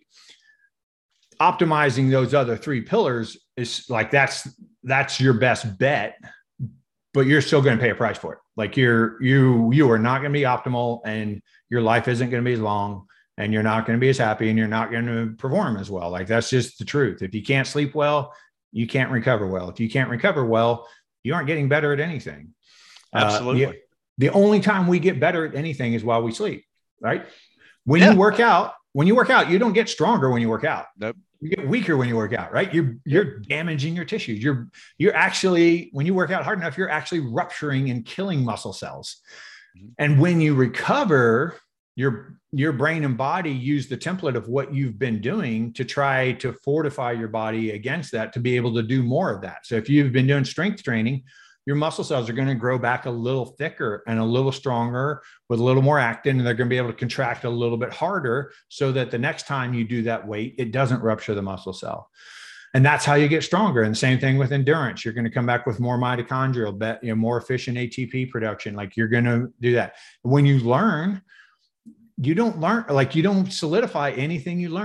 [SPEAKER 2] optimizing those other three pillars is like, that's, that's your best bet, but you're still going to pay a price for it. Like you're, you, you are not going to be optimal and your life isn't going to be as long and you're not going to be as happy and you're not going to perform as well. Like that's just the truth. If you can't sleep well, you can't recover well. If you can't recover well, you aren't getting better at anything.
[SPEAKER 1] Absolutely.
[SPEAKER 2] Uh, the, the only time we get better at anything is while we sleep, right? When
[SPEAKER 1] yeah.
[SPEAKER 2] you work out, when you work out, you don't get stronger when you work out.
[SPEAKER 1] Nope.
[SPEAKER 2] You get weaker when you work out, right? You're, you're damaging your tissues. You're, you're actually, when you work out hard enough, you're actually rupturing and killing muscle cells. Mm-hmm. And when you recover, your, your brain and body use the template of what you've been doing to try to fortify your body against that, to be able to do more of that. So if you've been doing strength training, your muscle cells are going to grow back a little thicker and a little stronger with a little more actin, and they're going to be able to contract a little bit harder so that the next time you do that weight, it doesn't rupture the muscle cell. And that's how you get stronger. And the same thing with endurance. You're going to come back with more mitochondrial, you know, more efficient A T P production. Like you're going to do that. When you learn, you don't learn, like you don't solidify anything you learn.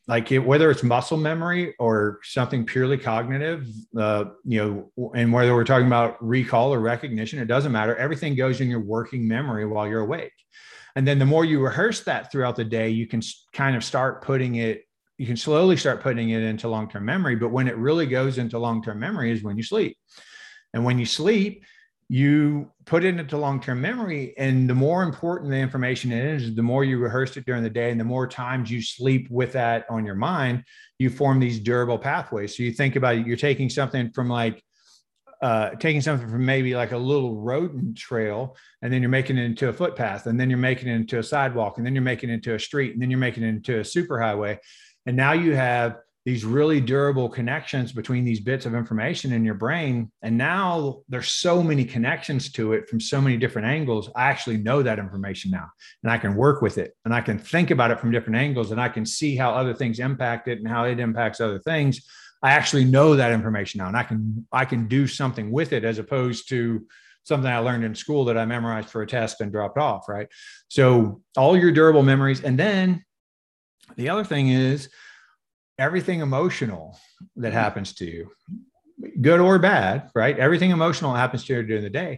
[SPEAKER 2] like it, whether it's muscle memory or something purely cognitive, uh, you know, and whether we're talking about recall or recognition, it doesn't matter. Everything goes in your working memory while you're awake. And then the more you rehearse that throughout the day, you can kind of start putting it, you can slowly start putting it into long-term memory. But when it really goes into long-term memory is when you sleep. And when you sleep, you put it into long-term memory. And the more important the information is, the more you rehearsed it during the day and the more times you sleep with that on your mind, you form these durable pathways. So you think about it, you're taking something from like, uh, taking something from maybe like a little rodent trail, and then you're making it into a footpath, and then you're making it into a sidewalk, and then you're making it into a street, and then you're making it into a superhighway. And now you have these really durable connections between these bits of information in your brain. And now there's so many connections to it from so many different angles. I actually know that information now, and I can work with it, and I can think about it from different angles, and I can see how other things impact it and how it impacts other things. I actually know that information now, and I can, I can do something with it as opposed to something I learned in school that I memorized for a test and dropped off. Right. So all your durable memories. And then the other thing is everything emotional that happens to you, good or bad, right? Everything emotional happens to you during the day.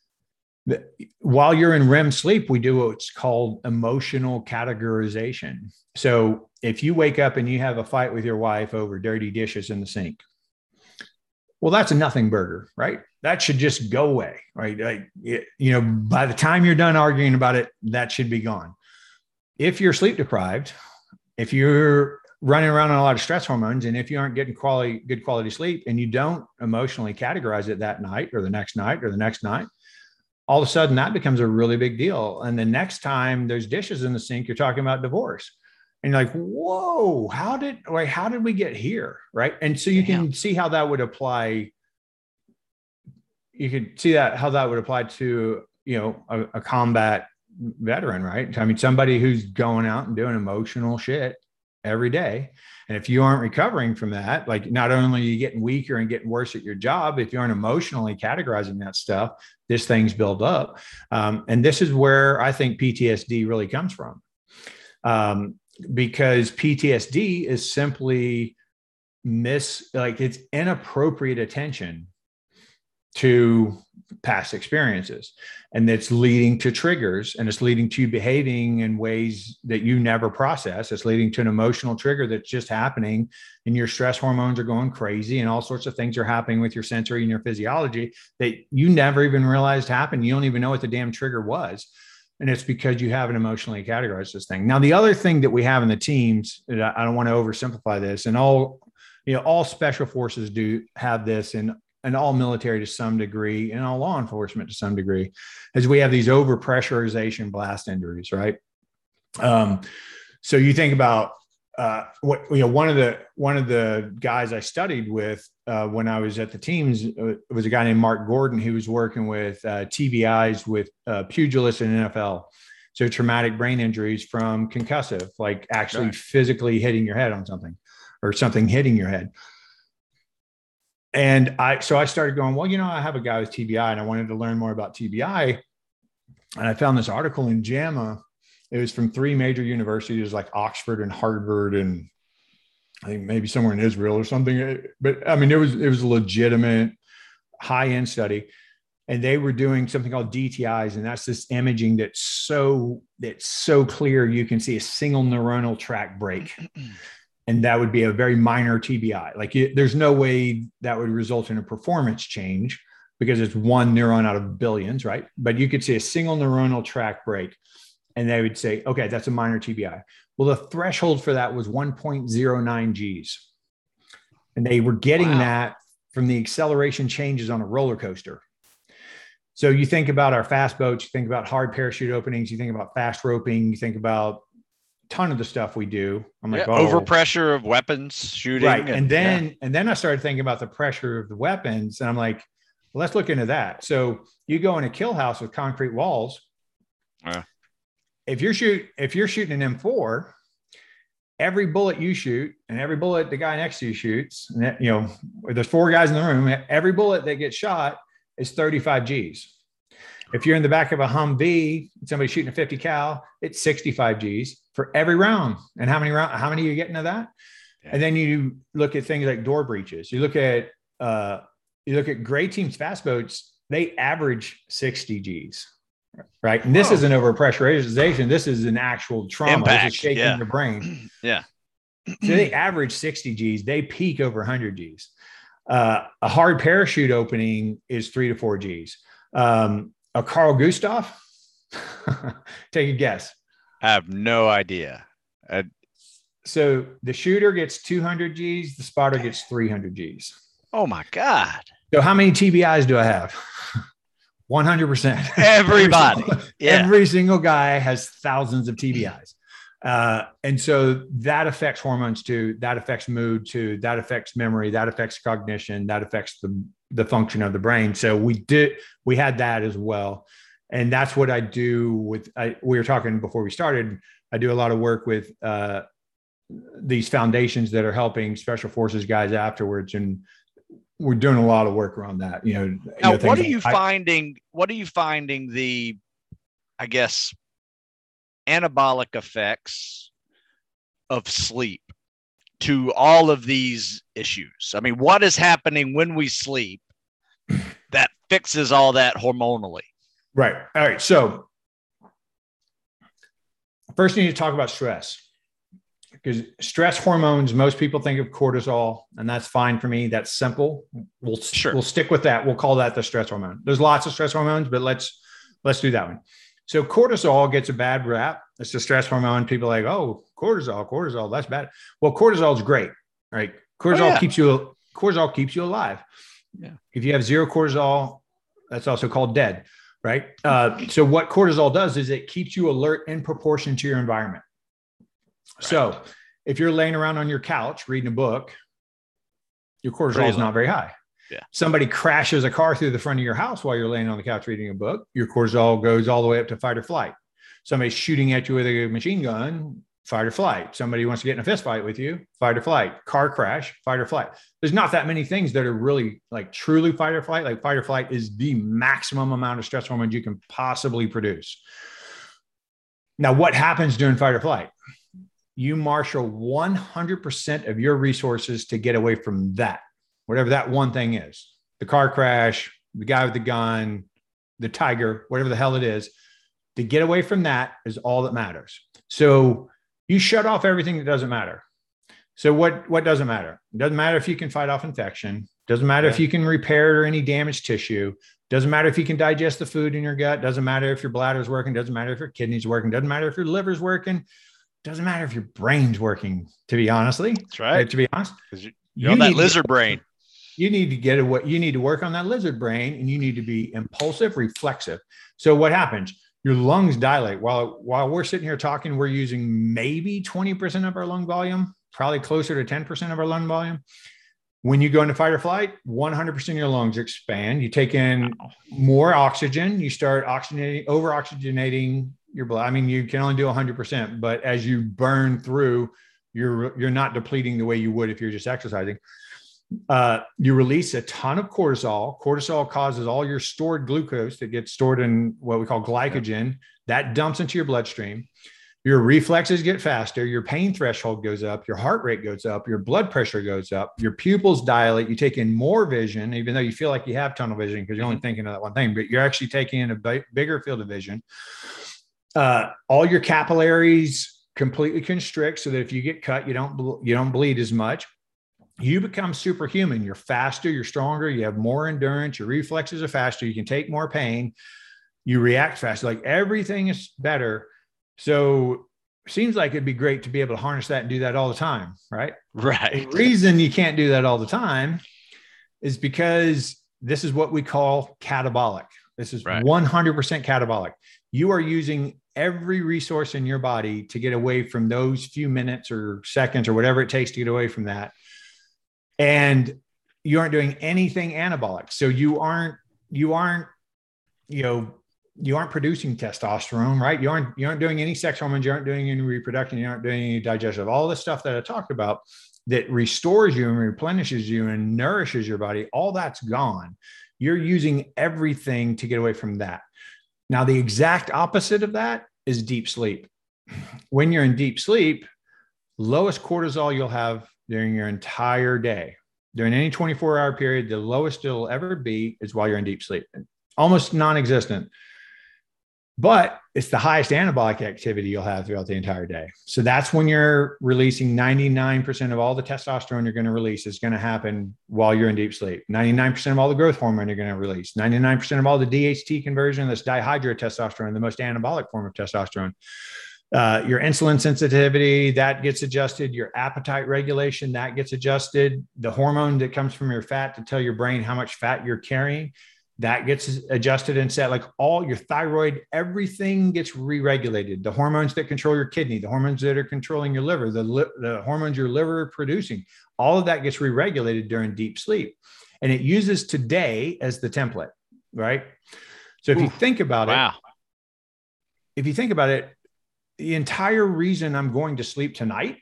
[SPEAKER 2] While you're in R E M sleep, we do what's called emotional categorization. So if you wake up and you have a fight with your wife over dirty dishes in the sink, well, that's a nothing burger, right? That should just go away, right? Like, it, you know, by the time you're done arguing about it, that should be gone. If you're sleep deprived, if you're running around on a lot of stress hormones, and if you aren't getting quality, good quality sleep, and you don't emotionally categorize it that night or the next night or the next night, all of a sudden that becomes a really big deal. And the next time there's dishes in the sink, you're talking about divorce. And you're like, whoa, how did, like, how did we get here? Right. And so you can see how that would apply. You could see that, how that would apply to, you know, a, a combat veteran, right? I mean, somebody who's going out and doing emotional shit every day. And if you aren't recovering from that, like, not only are you getting weaker and getting worse at your job, if you aren't emotionally categorizing that stuff, this thing's built up. Um, and this is where I think P T S D really comes from. Um, because P T S D is simply miss, like, it's inappropriate attention to past experiences, and it's leading to triggers, and it's leading to you behaving in ways that you never process. It's leading to an emotional trigger that's just happening, and your stress hormones are going crazy, and all sorts of things are happening with your sensory and your physiology that you never even realized happened. You don't even know what the damn trigger was. And it's because you haven't emotionally categorized this thing. Now, the other thing that we have in the teams, I don't want to oversimplify this, and all, you know, all special forces do have this, and and all military to some degree, and all law enforcement to some degree, is we have these overpressurization blast injuries, right? Um, so you think about uh, what, you know, one of the, one of the guys I studied with uh, when I was at the teams uh, was a guy named Mark Gordon, who was working with uh, T B Is with uh, pugilists in N F L. So traumatic brain injuries from concussive, like actually right. physically hitting your head on something, or something hitting your head. And I, so I started going, well, you know, I have a guy with T B I, and I wanted to learn more about T B I. And I found this article in JAMA. It was from three major universities like Oxford and Harvard, and I think maybe somewhere in Israel or something. But I mean, it was, it was a legitimate high-end study. And they were doing something called D T Is. And that's this imaging that's so, that's so clear. You can see a single neuronal tract break. And that would be a very minor T B I. Like, it, there's no way that would result in a performance change because it's one neuron out of billions, right? But you could see a single neuronal tract break, and they would say, okay, that's a minor T B I. Well, the threshold for that was one point zero nine Gs. And they were getting wow. that from the acceleration changes on a roller coaster. So you think about our fast boats, you think about hard parachute openings, you think about fast roping, you think about ton of the stuff we do. I'm like,
[SPEAKER 1] yeah,
[SPEAKER 2] oh,
[SPEAKER 1] overpressure of weapons shooting.
[SPEAKER 2] Right. And, and then,
[SPEAKER 1] yeah.
[SPEAKER 2] and then I started thinking about the pressure of the weapons, and I'm like, well, let's look into that. So you go in a kill house with concrete walls.
[SPEAKER 1] Uh.
[SPEAKER 2] If you're shoot, if you're shooting an M four, every bullet you shoot and every bullet the guy next to you shoots, and that, you know, there's four guys in the room, every bullet that gets shot is thirty-five Gs. If you're in the back of a Humvee, somebody shooting a fifty cal, it's sixty-five G's for every round. And how many round, how many are you getting of that? Yeah. And then you look at things like door breaches. You look at, uh, you look at Gray Team's fast boats, they average sixty G's, right? And this Whoa. Isn't over pressurization. This is an actual trauma.
[SPEAKER 1] Impact.
[SPEAKER 2] This is shaking
[SPEAKER 1] yeah.
[SPEAKER 2] your brain.
[SPEAKER 1] Yeah.
[SPEAKER 2] So they average sixty G's. They peak over one hundred G's. Uh, a hard parachute opening is three to four G's. Um, a Carl Gustav, take a guess.
[SPEAKER 1] I have no idea. I...
[SPEAKER 2] So the shooter gets two hundred G's. The spotter gets three hundred G's.
[SPEAKER 1] Oh my God.
[SPEAKER 2] So how many T B Is do I have? one hundred percent.
[SPEAKER 1] Everybody.
[SPEAKER 2] every, single,
[SPEAKER 1] yeah.
[SPEAKER 2] every single guy has thousands of T B Is. Uh, and so that affects hormones too. That affects mood too. That affects memory. That affects cognition. That affects the, the function of the brain. So we did, we had that as well. And that's what I do with, I, we were talking before we started, I do a lot of work with uh, these foundations that are helping special forces guys afterwards. And we're doing a lot of work around that. You know,
[SPEAKER 1] now,
[SPEAKER 2] you know,
[SPEAKER 1] what are you
[SPEAKER 2] I,
[SPEAKER 1] finding? What are you finding the, I guess, anabolic effects of sleep to all of these issues? I mean, what is happening when we sleep that fixes all that hormonally?
[SPEAKER 2] Right. All right. So first you need to talk about stress, because stress hormones, most people think of cortisol, and that's fine for me. That's simple. We'll, sure. we'll stick with that. We'll call that the stress hormone. There's lots of stress hormones, but let's, let's do that one. So cortisol gets a bad rap. It's the stress hormone. People are like, oh, cortisol, cortisol, that's bad. Well, cortisol is great, right? Cortisol oh, yeah. keeps you, cortisol keeps you alive. Yeah. If you have zero cortisol, that's also called dead, right? Uh, so what cortisol does is it keeps you alert in proportion to your environment. Right. So if you're laying around on your couch reading a book, your cortisol is not very high.
[SPEAKER 1] Yeah.
[SPEAKER 2] Somebody crashes a car through the front of your house while you're laying on the couch reading a book, your cortisol goes all the way up to fight or flight. Somebody's shooting at you with a machine gun, fight or flight. Somebody wants to get in a fist fight with you, fight or flight. Car crash, fight or flight. There's not that many things that are really like truly fight or flight. Like fight or flight is the maximum amount of stress hormones you can possibly produce. Now, what happens during fight or flight? You marshal one hundred percent of your resources to get away from that. Whatever that one thing is, the car crash, the guy with the gun, the tiger, whatever the hell it is, to get away from that is all that matters. So you shut off everything that doesn't matter. So what, what doesn't matter? It doesn't matter if you can fight off infection. Doesn't matter yeah. if you can repair any damaged tissue. Doesn't matter if you can digest the food in your gut. Doesn't matter if your bladder is working. Doesn't matter if your kidneys working. Doesn't matter if your liver's working. Doesn't matter if your brain's working, to be honestly.
[SPEAKER 1] That's right.
[SPEAKER 2] To be honest.
[SPEAKER 1] You're you on that lizard
[SPEAKER 2] to,
[SPEAKER 1] brain.
[SPEAKER 2] You need to get what you need to work on that lizard brain, and you need to be impulsive, reflexive. So what happens? Your lungs dilate. While, while we're sitting here talking, we're using maybe twenty percent of our lung volume, probably closer to ten percent of our lung volume. When you go into fight or flight, one hundred percent of your lungs expand. You take in more oxygen. You start oxygenating, over oxygenating your blood. I mean, you can only do one hundred percent, but as you burn through, you're, you're not depleting the way you would if you're just exercising. Uh, you release a ton of cortisol. Cortisol causes all your stored glucose that gets stored in what we call glycogen. Yeah. That dumps into your bloodstream. Your reflexes get faster. Your pain threshold goes up. Your heart rate goes up. Your blood pressure goes up. Your pupils dilate. You take in more vision, even though you feel like you have tunnel vision because you're only thinking of that one thing, but you're actually taking in a b- bigger field of vision. Uh, all your capillaries completely constrict so that if you get cut, you don't, you don't bleed as much. You become superhuman. You're faster, you're stronger, you have more endurance, your reflexes are faster, you can take more pain, you react faster, like everything is better. So it seems like it'd be great to be able to harness that and do that all the time, right?
[SPEAKER 1] Right.
[SPEAKER 2] The reason you can't do that all the time is because this is what we call catabolic. This is right. one hundred percent catabolic. You are using every resource in your body to get away from those few minutes or seconds or whatever it takes to get away from that. And you aren't doing anything anabolic. So you aren't, you aren't, you know, you aren't producing testosterone, right? You aren't, you aren't doing any sex hormones. You aren't doing any reproduction. You aren't doing any digestive, all the stuff that I talked about that restores you and replenishes you and nourishes your body. All that's gone. You're using everything to get away from that. Now, the exact opposite of that is deep sleep. When you're in deep sleep, lowest cortisol you'll have during your entire day. During any twenty-four hour period, the lowest it'll ever be is while you're in deep sleep. Almost non-existent. But it's the highest anabolic activity you'll have throughout the entire day. So that's when you're releasing ninety-nine percent of all the testosterone you're going to release is going to happen while you're in deep sleep. ninety-nine percent of all the growth hormone you're going to release. ninety-nine percent of all the D H T conversion, that's dihydrotestosterone, the most anabolic form of testosterone. Uh, your insulin sensitivity, that gets adjusted. Your appetite regulation, that gets adjusted. The hormone that comes from your fat to tell your brain how much fat you're carrying, that gets adjusted and set. Like all your thyroid, everything gets re-regulated. The hormones that control your kidney, the hormones that are controlling your liver, the, li- the hormones your liver are producing, all of that gets re-regulated during deep sleep. And it uses today as the template, right? So if Ooh, you think about wow. it, if you think about it, the entire reason I'm going to sleep tonight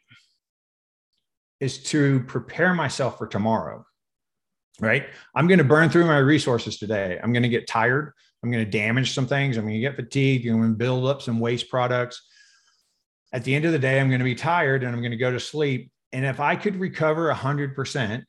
[SPEAKER 2] is to prepare myself for tomorrow. Right? I'm going to burn through my resources today. I'm going to get tired. I'm going to damage some things. I'm going to get fatigued. I'm going to build up some waste products. At the end of the day, I'm going to be tired and I'm going to go to sleep. And if I could recover one hundred percent,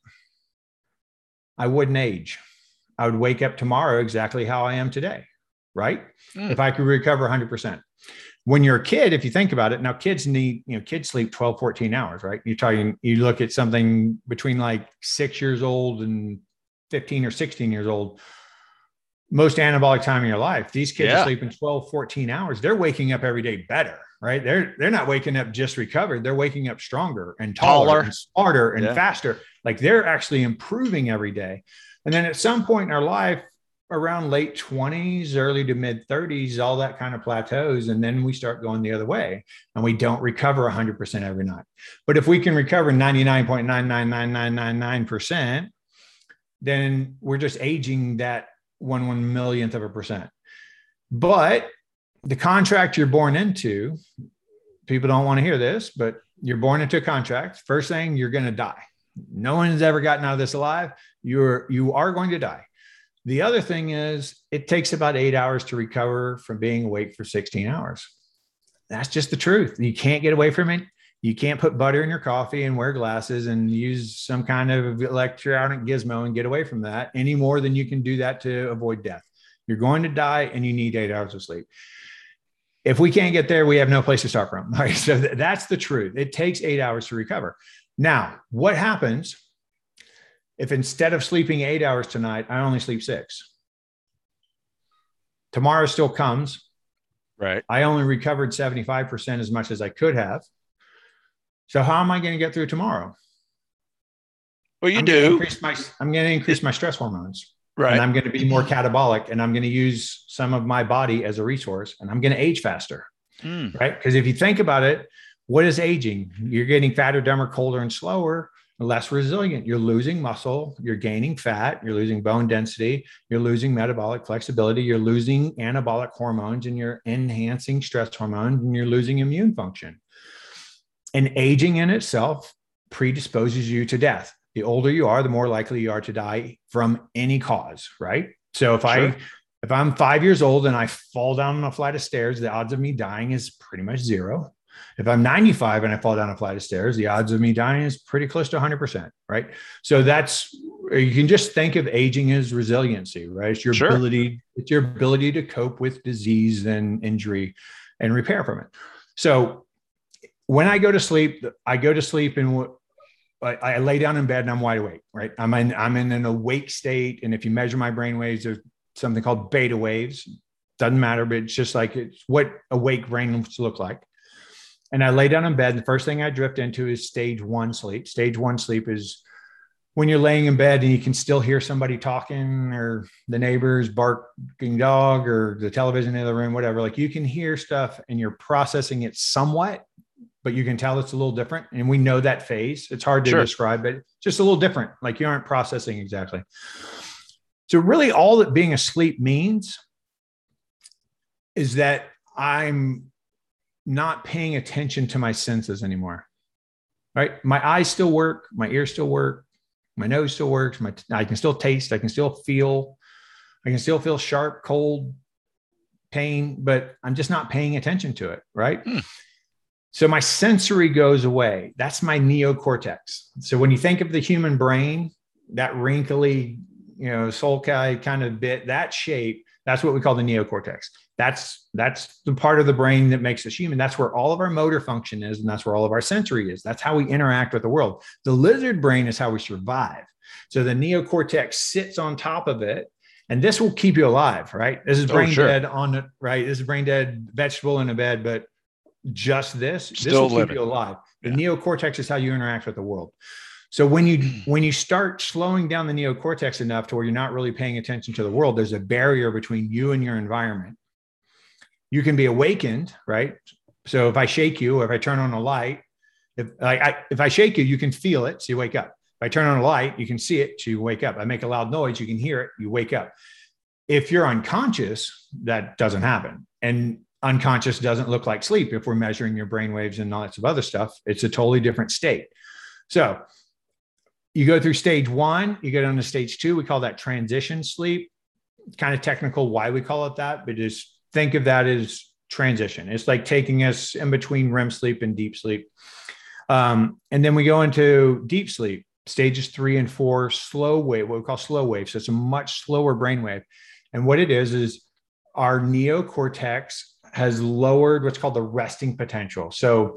[SPEAKER 2] I wouldn't age. I would wake up tomorrow exactly how I am today. Right? Mm. If I could recover one hundred percent. When you're a kid, if you think about it, now kids need, you know, kids sleep twelve, fourteen hours, right? You're talking, you look at something between like six years old and fifteen or sixteen years old, most anabolic time in your life, these kids yeah. are sleeping twelve, fourteen hours. They're waking up every day better, right? They're, they're not waking up just recovered. They're waking up stronger and taller, taller. and smarter and yeah. faster. Like they're actually improving every day. And then at some point in our life, around late twenties, early to mid thirties, all that kind of plateaus. And then we start going the other way and we don't recover one hundred percent every night. But if we can recover ninety-nine point nine nine nine nine nine nine percent, then we're just aging that one one millionth of a percent. But the contract you're born into, people don't want to hear this, but you're born into a contract. First thing, you're going to die. No one has ever gotten out of this alive. You're, you are going to die. The other thing is it takes about eight hours to recover from being awake for sixteen hours. That's just the truth. You can't get away from it. You can't put butter in your coffee and wear glasses and use some kind of electronic gizmo and get away from that any more than you can do that to avoid death. You're going to die and you need eight hours of sleep. If we can't get there, we have no place to start from. All right, so th- that's the truth. It takes eight hours to recover. Now, what happens if instead of sleeping eight hours tonight, I only sleep six? Tomorrow still comes.
[SPEAKER 1] Right.
[SPEAKER 2] I only recovered seventy-five percent as much as I could have. So how am I going to get through tomorrow?
[SPEAKER 1] Well, you
[SPEAKER 2] I'm
[SPEAKER 1] do.
[SPEAKER 2] Going to increase my, I'm going to increase my stress hormones.
[SPEAKER 1] Right.
[SPEAKER 2] And I'm going to be more catabolic and I'm going to use some of my body as a resource and I'm going to age faster. Mm. Right. Because if you think about it, what is aging? You're getting fatter, dumber, colder, and slower. Less resilient. You're losing muscle, you're gaining fat, you're losing bone density, you're losing metabolic flexibility, you're losing anabolic hormones, and you're enhancing stress hormones, and you're losing immune function. And aging in itself predisposes you to death. The older you are, the more likely you are to die from any cause, right? So if sure. I if I'm five years old and I fall down a flight of stairs, the odds of me dying is pretty much zero. If I'm ninety-five and I fall down a flight of stairs, the odds of me dying is pretty close to one hundred percent, right? So that's, you can just think of aging as resiliency, right? It's your sure. ability, it's your ability to cope with disease and injury and repair from it. So when I go to sleep, I go to sleep and I, I lay down in bed and I'm wide awake, right? I'm in, I'm in an awake state. And if you measure my brain waves, there's something called beta waves. Doesn't matter, but it's just like, it's what awake brains look like. And I lay down in bed. The first thing I drift into is stage one sleep. Stage one sleep is when you're laying in bed and you can still hear somebody talking or the neighbors barking dog or the television in the room, whatever. Like you can hear stuff and you're processing it somewhat, but you can tell it's a little different. And we know that phase. It's hard to sure. describe, but it's just a little different. Like you aren't processing exactly. So really all that being asleep means is that I'm not paying attention to my senses anymore, right? My eyes still work. My ears still work. My nose still works. My, I can still taste. I can still feel. I can still feel sharp, cold, pain, but I'm just not paying attention to it, right?
[SPEAKER 1] Hmm.
[SPEAKER 2] So my sensory goes away. That's my neocortex. So when you think of the human brain, that wrinkly, you know, sulci kind of bit, that shape, that's what we call the neocortex. That's that's the part of the brain that makes us human. That's where all of our motor function is, and that's where all of our sensory is. That's how we interact with the world. The lizard brain is how we survive. So the neocortex sits on top of it, and this will keep you alive, right? This is brain oh, sure. dead on the right. This is brain dead vegetable in a bed, but just this,
[SPEAKER 1] Still
[SPEAKER 2] this will
[SPEAKER 1] living.
[SPEAKER 2] keep you alive. The
[SPEAKER 1] Yeah.
[SPEAKER 2] neocortex is how you interact with the world. So when you when you start slowing down the neocortex enough to where you're not really paying attention to the world, there's a barrier between you and your environment. You can be awakened, right? So if I shake you, or if I turn on a light, if I, I if I shake you, you can feel it, so you wake up. If I turn on a light, you can see it, so you wake up. I make a loud noise, you can hear it, you wake up. If you're unconscious, that doesn't happen. And unconscious doesn't look like sleep if we're measuring your brain waves and lots of other stuff. It's a totally different state. So you go through stage one, you go down to stage two. We call that transition sleep. It's kind of technical why we call it that, but just think of that as transition. It's like taking us in between R E M sleep and deep sleep. Um, and then we go into deep sleep, stages three and four, slow wave, what we call slow wave. So it's a much slower brainwave. And what it is, is our neocortex has lowered what's called the resting potential. So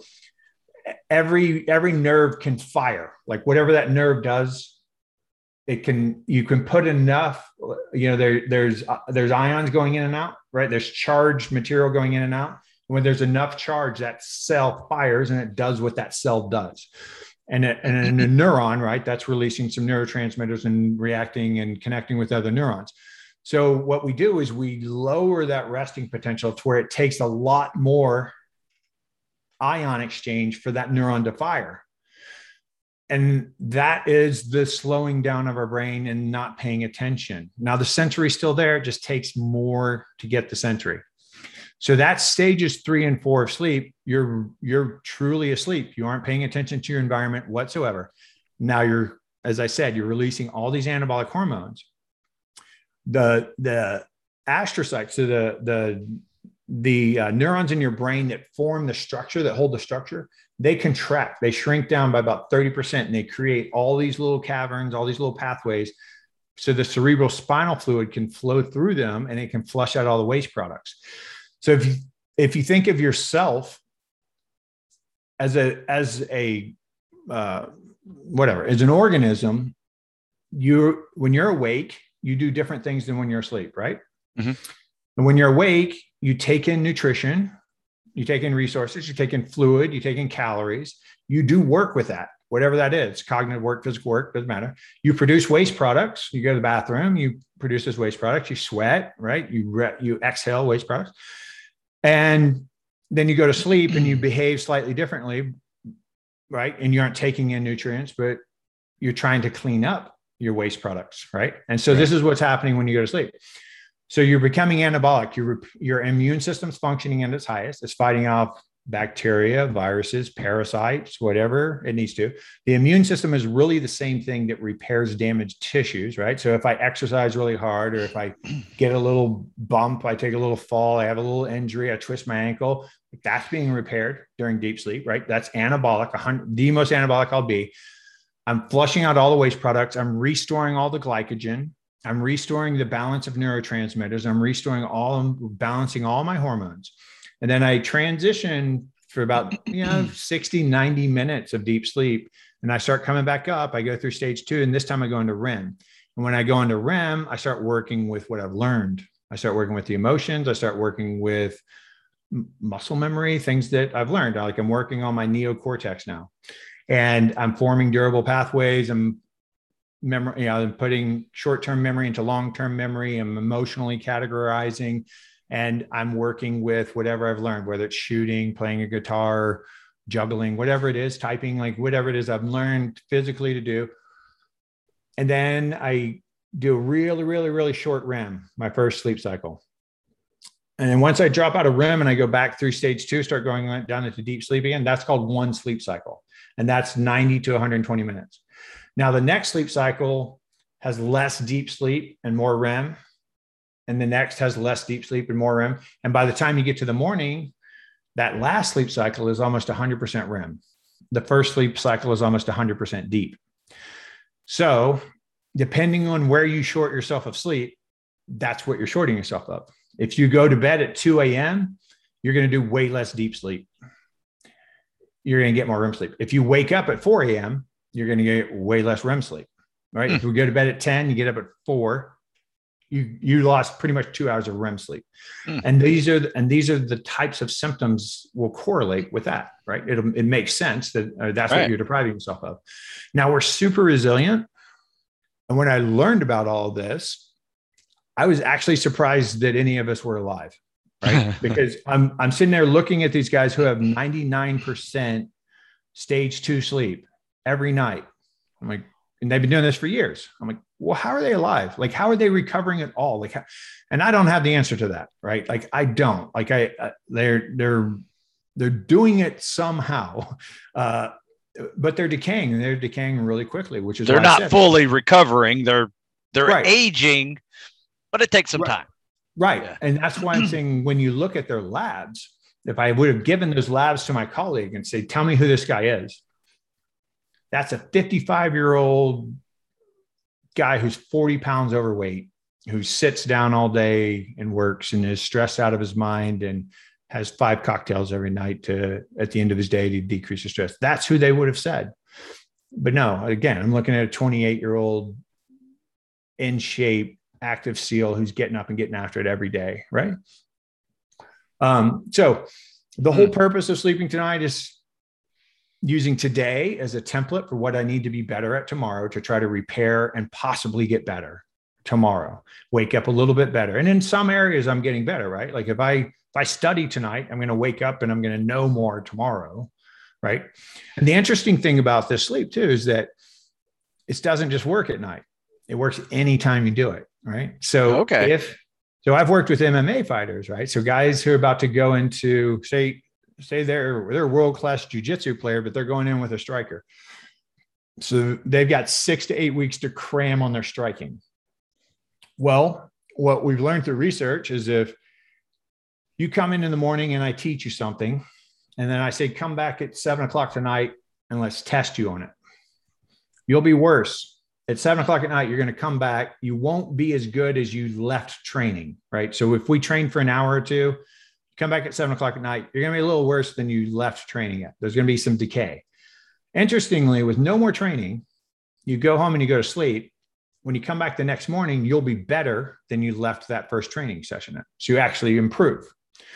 [SPEAKER 2] every every nerve can fire, like whatever that nerve does, it can, you can put enough, you know, there there's uh, there's ions going in and out, right? There's charged material going in and out. When there's enough charge, that cell fires and it does what that cell does. And, it, and in a neuron, right, that's releasing some neurotransmitters and reacting and connecting with other neurons. So what we do is we lower that resting potential to where it takes a lot more ion exchange for that neuron to fire. And that is the slowing down of our brain and not paying attention. Now the sensory is still there, it just takes more to get the sensory. So that's stages three and four of sleep. You're, you're truly asleep. You aren't paying attention to your environment whatsoever. Now you're, as I said, you're releasing all these anabolic hormones. The, the astrocytes, so the, the, the uh, neurons in your brain that form the structure, that hold the structure, they contract, they shrink down by about thirty percent, and they create all these little caverns, all these little pathways. So the cerebral spinal fluid can flow through them and it can flush out all the waste products. So if you, if you think of yourself as a, as a, uh, whatever, as an organism, you, when you're awake, you do different things than when you're asleep, right? Mm-hmm. And when you're awake, you take in nutrition, you take in resources, you take in fluid, you take in calories, you do work with that, whatever that is, cognitive work, physical work, doesn't matter. You produce waste products, you go to the bathroom, you produce those waste products, you sweat, right? You, re- you exhale waste products. And then you go to sleep and you behave slightly differently, right? And you aren't taking in nutrients, but you're trying to clean up your waste products, right? And so right. This is what's happening when you go to sleep. So you're becoming anabolic. Your, your immune system's functioning at its highest. It's fighting off bacteria, viruses, parasites, whatever it needs to. The immune system is really the same thing that repairs damaged tissues, right? So if I exercise really hard, or if I get a little bump, I take a little fall, I have a little injury, I twist my ankle, that's being repaired during deep sleep, right? That's anabolic, the most anabolic I'll be. I'm flushing out all the waste products. I'm restoring all the glycogen. I'm restoring the balance of neurotransmitters. I'm restoring all, I'm balancing all my hormones. And then I transition for about, you know, sixty, ninety minutes of deep sleep. And I start coming back up. I go through stage two, and this time I go into R E M. And when I go into R E M, I start working with what I've learned. I start working with the emotions. I start working with muscle memory, things that I've learned. Like I'm working on my neocortex now, and I'm forming durable pathways. I'm memory, you know, I'm putting short-term memory into long-term memory. I'm emotionally categorizing, and I'm working with whatever I've learned, whether it's shooting, playing a guitar, juggling, whatever it is, typing, like whatever it is I've learned physically to do. And then I do a really, really, really short R E M, my first sleep cycle. And then once I drop out of R E M and I go back through stage two, start going down into deep sleep again, that's called one sleep cycle. And that's ninety to one hundred twenty minutes. Now, the next sleep cycle has less deep sleep and more R E M. and the next has less deep sleep and more R E M. And by the time you get to the morning, that last sleep cycle is almost one hundred percent R E M. The first sleep cycle is almost one hundred percent deep. So depending on where you short yourself of sleep, that's what you're shorting yourself of. If you go to bed at two a.m., you're going to do way less deep sleep. You're going to get more R E M sleep. If you wake up at four a.m., you're going to get way less R E M sleep, right? Mm. If you go to bed at ten, you get up at four, you, you lost pretty much two hours of R E M sleep. Mm. And these are, the, and these are the types of symptoms will correlate with that, right? It'll, it makes sense that uh, that's right. What you're depriving yourself of. Now we're super resilient. And when I learned about all of this, I was actually surprised that any of us were alive, right? Because I'm, I'm sitting there looking at these guys who have ninety-nine percent stage two sleep every night. I'm like, and they've been doing this for years. I'm like, well, how are they alive? Like, how are they recovering at all? Like, how, and I don't have the answer to that, right? Like, I don't. Like, I uh, they're they're they're doing it somehow, uh, but they're decaying, and they're decaying really quickly, which is
[SPEAKER 1] they're not fully recovering. They're they're right. aging, but it takes some
[SPEAKER 2] right.
[SPEAKER 1] time.
[SPEAKER 2] Right, yeah. And that's why I'm saying when you look at their labs, if I would have given those labs to my colleague and say, "Tell me who this guy is," that's a fifty-five-year-old guy who's forty pounds overweight, who sits down all day and works and is stressed out of his mind and has five cocktails every night to, at the end of his day, to decrease his stress. That's who they would have said. But no, again, I'm looking at a twenty-eight-year-old in shape, active SEAL who's getting up and getting after it every day, right? Um, so the whole purpose of Sleeping Tonight is using today as a template for what I need to be better at tomorrow to try to repair and possibly get better tomorrow. Wake up a little bit better. And in some areas, I'm getting better, right? Like if I, if I study tonight, I'm going to wake up and I'm going to know more tomorrow, right? And the interesting thing about this sleep too is that it doesn't just work at night. It works anytime you do it, right? So
[SPEAKER 1] okay.
[SPEAKER 2] if, so I've worked with M M A fighters, right? So guys who are about to go into, say, say they're, they're a world-class jiu-jitsu player, but they're going in with a striker. So they've got six to eight weeks to cram on their striking. Well, what we've learned through research is if you come in in the morning and I teach you something, and then I say, come back at seven o'clock tonight and let's test you on it. You'll be worse. At seven o'clock at night, you're going to come back. You won't be as good as you left training, right? So if we train for an hour or two, come back at seven o'clock at night, you're going to be a little worse than you left training at. There's going to be some decay. Interestingly, with no more training, you go home and you go to sleep. When you come back the next morning, you'll be better than you left that first training session at. So you actually improve.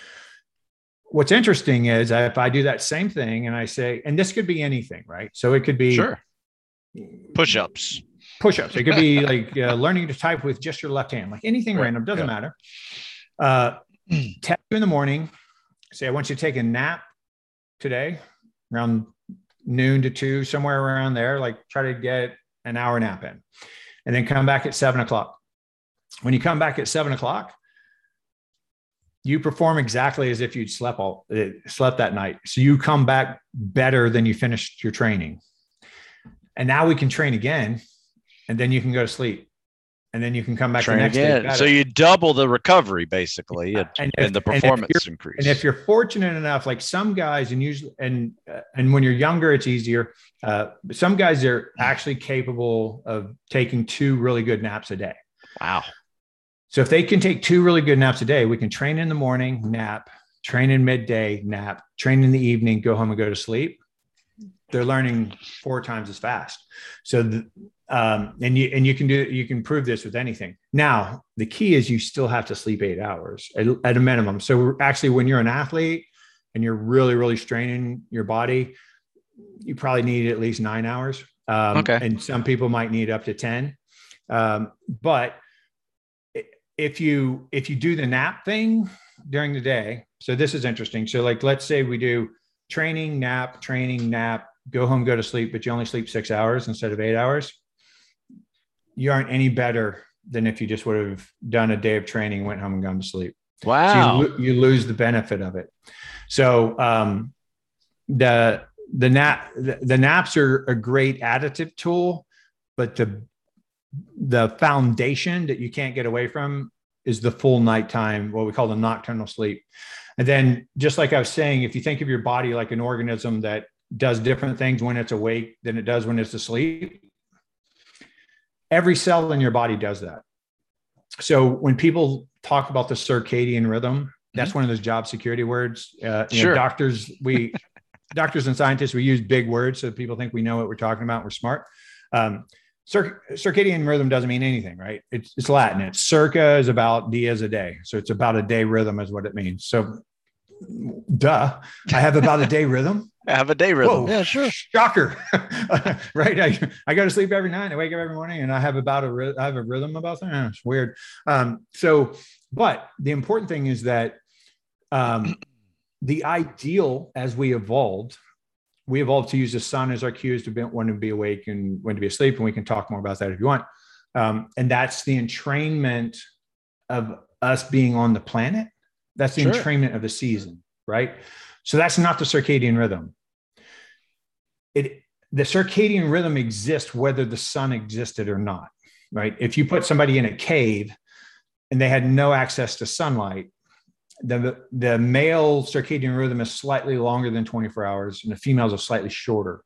[SPEAKER 2] What's interesting is if I do that same thing and I say, and this could be anything, right? So it could be
[SPEAKER 1] sure. push-ups.
[SPEAKER 2] Push-ups. It could be like uh, learning to type with just your left hand, like anything right. random, doesn't yeah. matter. Uh, tap you in the morning, say, I want you to take a nap today around noon to two, somewhere around there, like try to get an hour nap in, and then come back at seven o'clock. When you come back at seven o'clock, you perform exactly as if you'd slept all slept that night. So you come back better than you finished your training. And now we can train again, and then you can go to sleep. And then you can come back
[SPEAKER 1] train
[SPEAKER 2] the next
[SPEAKER 1] again.
[SPEAKER 2] day.
[SPEAKER 1] So you double the recovery basically, and, and, if, and the performance
[SPEAKER 2] and
[SPEAKER 1] increase.
[SPEAKER 2] And if you're fortunate enough, like some guys, and usually, and uh, and when you're younger, it's easier. Uh, some guys are actually capable of taking two really good naps a day.
[SPEAKER 1] Wow.
[SPEAKER 2] So if they can take two really good naps a day, we can train in the morning, nap, train in midday, nap, train in the evening, go home and go to sleep. They're learning four times as fast. So, the, um, and you, and you can do, you can prove this with anything. Now, the key is you still have to sleep eight hours at, at a minimum. So actually when you're an athlete and you're really, really straining your body, you probably need at least nine hours. Um,
[SPEAKER 1] okay.
[SPEAKER 2] And some people might need up to ten. Um, but if you, if you do the nap thing during the day, so this is interesting. So like, let's say we do training, nap, training, nap, go home, go to sleep, but you only sleep six hours instead of eight hours. You aren't any better than if you just would have done a day of training, went home and gone to sleep.
[SPEAKER 1] Wow.
[SPEAKER 2] So you, you lose the benefit of it. So um, the, the nap, the, the naps are a great additive tool, but the, the foundation that you can't get away from is the full nighttime, what we call the nocturnal sleep. And then just like I was saying, if you think of your body like an organism that does different things when it's awake than it does when it's asleep, every cell in your body does that. So when people talk about the circadian rhythm, that's mm-hmm. one of those job security words. Uh, you sure. know, doctors, we doctors and scientists, we use big words so people think we know what we're talking about. We're smart. Um, Cir- circadian rhythm doesn't mean anything, right? It's, it's Latin. It's circa is about dias a day. So it's about a day rhythm is what it means. So duh, I have about a day rhythm.
[SPEAKER 1] I have a day rhythm.
[SPEAKER 2] Whoa,
[SPEAKER 1] yeah, sure.
[SPEAKER 2] Shocker. Right. I, I go to sleep every night. I wake up every morning and I have about a, I have a rhythm about that. Oh, it's weird. Um, so, but the important thing is that um, the ideal as we evolved, we evolved to use the sun as our cues to be, when to be awake and when to be asleep. And we can talk more about that if you want. Um, and that's the entrainment of us being on the planet. That's the sure. entrainment of the season, right? So that's not the circadian rhythm. It, the circadian rhythm exists whether the sun existed or not, right? If you put somebody in a cave and they had no access to sunlight, The, the male circadian rhythm is slightly longer than twenty-four hours and the females are slightly shorter.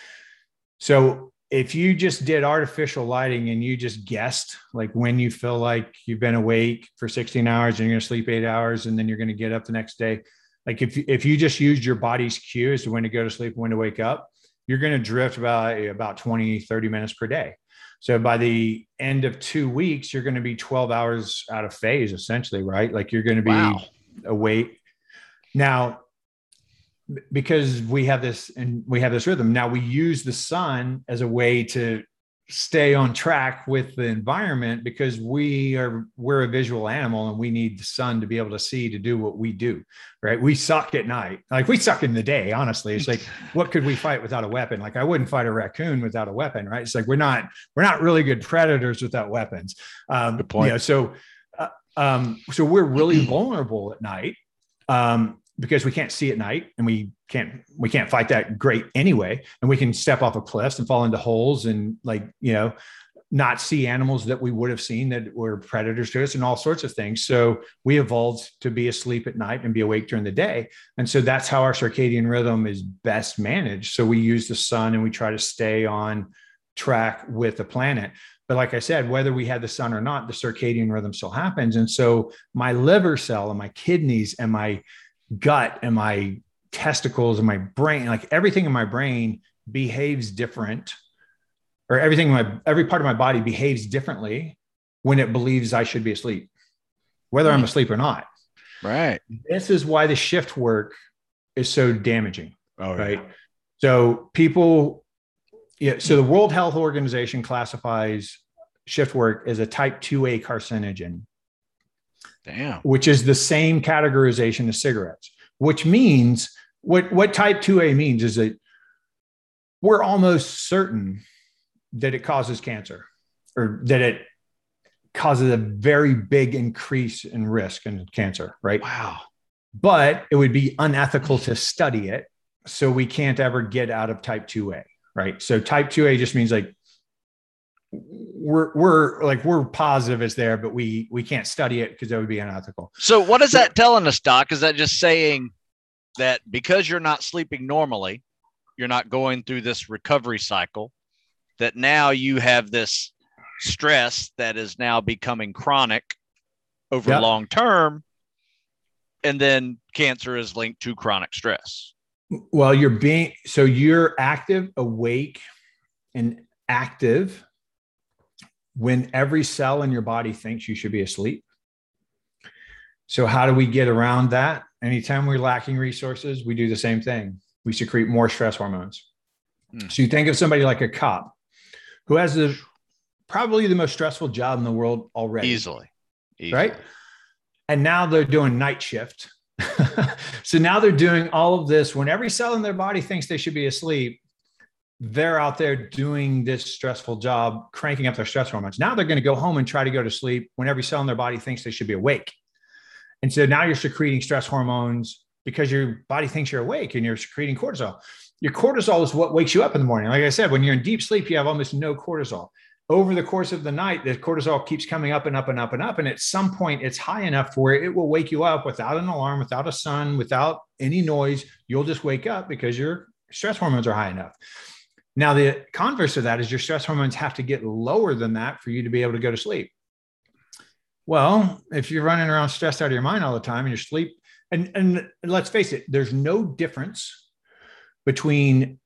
[SPEAKER 2] So if you just did artificial lighting and you just guessed like when you feel like you've been awake for sixteen hours and you're going to sleep eight hours and then you're going to get up the next day. Like if, if you just used your body's cues to when to go to sleep and when to wake up, you're going to drift about, about twenty, thirty minutes per day. So by the end of two weeks, you're going to be twelve hours out of phase essentially, right? Like you're going to be wow. awake. Now, because we have this and we have this rhythm, now we use the sun as a way to stay on track with the environment because we are, we're a visual animal and we need the sun to be able to see, to do what we do, right? We suck at night. Like we suck in the day, honestly. It's like, what could we fight without a weapon? Like I wouldn't fight a raccoon without a weapon, right? It's like, we're not, we're not really good predators without weapons. Um, good point. You know, so uh, Um, so we're really vulnerable at night um, because we can't see at night and we can't, we can't fight that great anyway. And we can step off of cliffs and fall into holes and like, you know, not see animals that we would have seen that were predators to us and all sorts of things. So we evolved to be asleep at night and be awake during the day. And so that's how our circadian rhythm is best managed. So we use the sun and we try to stay on track with the planet. But like I said, whether we had the sun or not, the circadian rhythm still happens. And so my liver cell and my kidneys and my gut and my testicles and my brain, like everything in my brain behaves different, or everything in my, every part of my body behaves differently when it believes I should be asleep, whether I'm asleep or not.
[SPEAKER 1] Right.
[SPEAKER 2] This is why the shift work is so damaging.
[SPEAKER 1] Oh,
[SPEAKER 2] right.
[SPEAKER 1] Yeah.
[SPEAKER 2] So people, Yeah. So the World Health Organization classifies shift work as a type two A carcinogen.
[SPEAKER 1] Damn.
[SPEAKER 2] Which is the same categorization as cigarettes, which means what, what type two A means is that we're almost certain that it causes cancer, or that it causes a very big increase in risk in cancer. Right.
[SPEAKER 1] Wow.
[SPEAKER 2] But it would be unethical to study it. So we can't ever get out of type two A. Right. So type two A just means like we're, we're like, we're positive it's there, but we, we can't study it because that would be unethical.
[SPEAKER 1] So what is that telling us, Doc? Is that just saying that because you're not sleeping normally, you're not going through this recovery cycle, that now you have this stress that is now becoming chronic over yep. long term, and then cancer is linked to chronic stress?
[SPEAKER 2] Well, you're being, so you're active, awake, and active when every cell in your body thinks you should be asleep. So how do we get around that? Anytime we're lacking resources, we do the same thing. We secrete more stress hormones. Hmm. So you think of somebody like a cop who has the, probably the most stressful job in the world already.
[SPEAKER 1] Easily. Easily.
[SPEAKER 2] Right? And now they're doing night shift. So now they're doing all of this when every cell in their body thinks they should be asleep. They're out there doing this stressful job, cranking up their stress hormones. Now they're going to go home and try to go to sleep when every cell in their body thinks they should be awake. And so now you're secreting stress hormones because your body thinks you're awake and you're secreting cortisol. Your cortisol is what wakes you up in the morning. Like I said, when you're in deep sleep, you have almost no cortisol. over the course of the night, the cortisol keeps coming up and up and up and up. And at some point, it's high enough where it will wake you up without an alarm, without a sun, without any noise. You'll just wake up because your stress hormones are high enough. Now, the converse of that is your stress hormones have to get lower than that for you to be able to go to sleep. Well, if you're running around stressed out of your mind all the time and your sleep, and, and let's face it, there's no difference between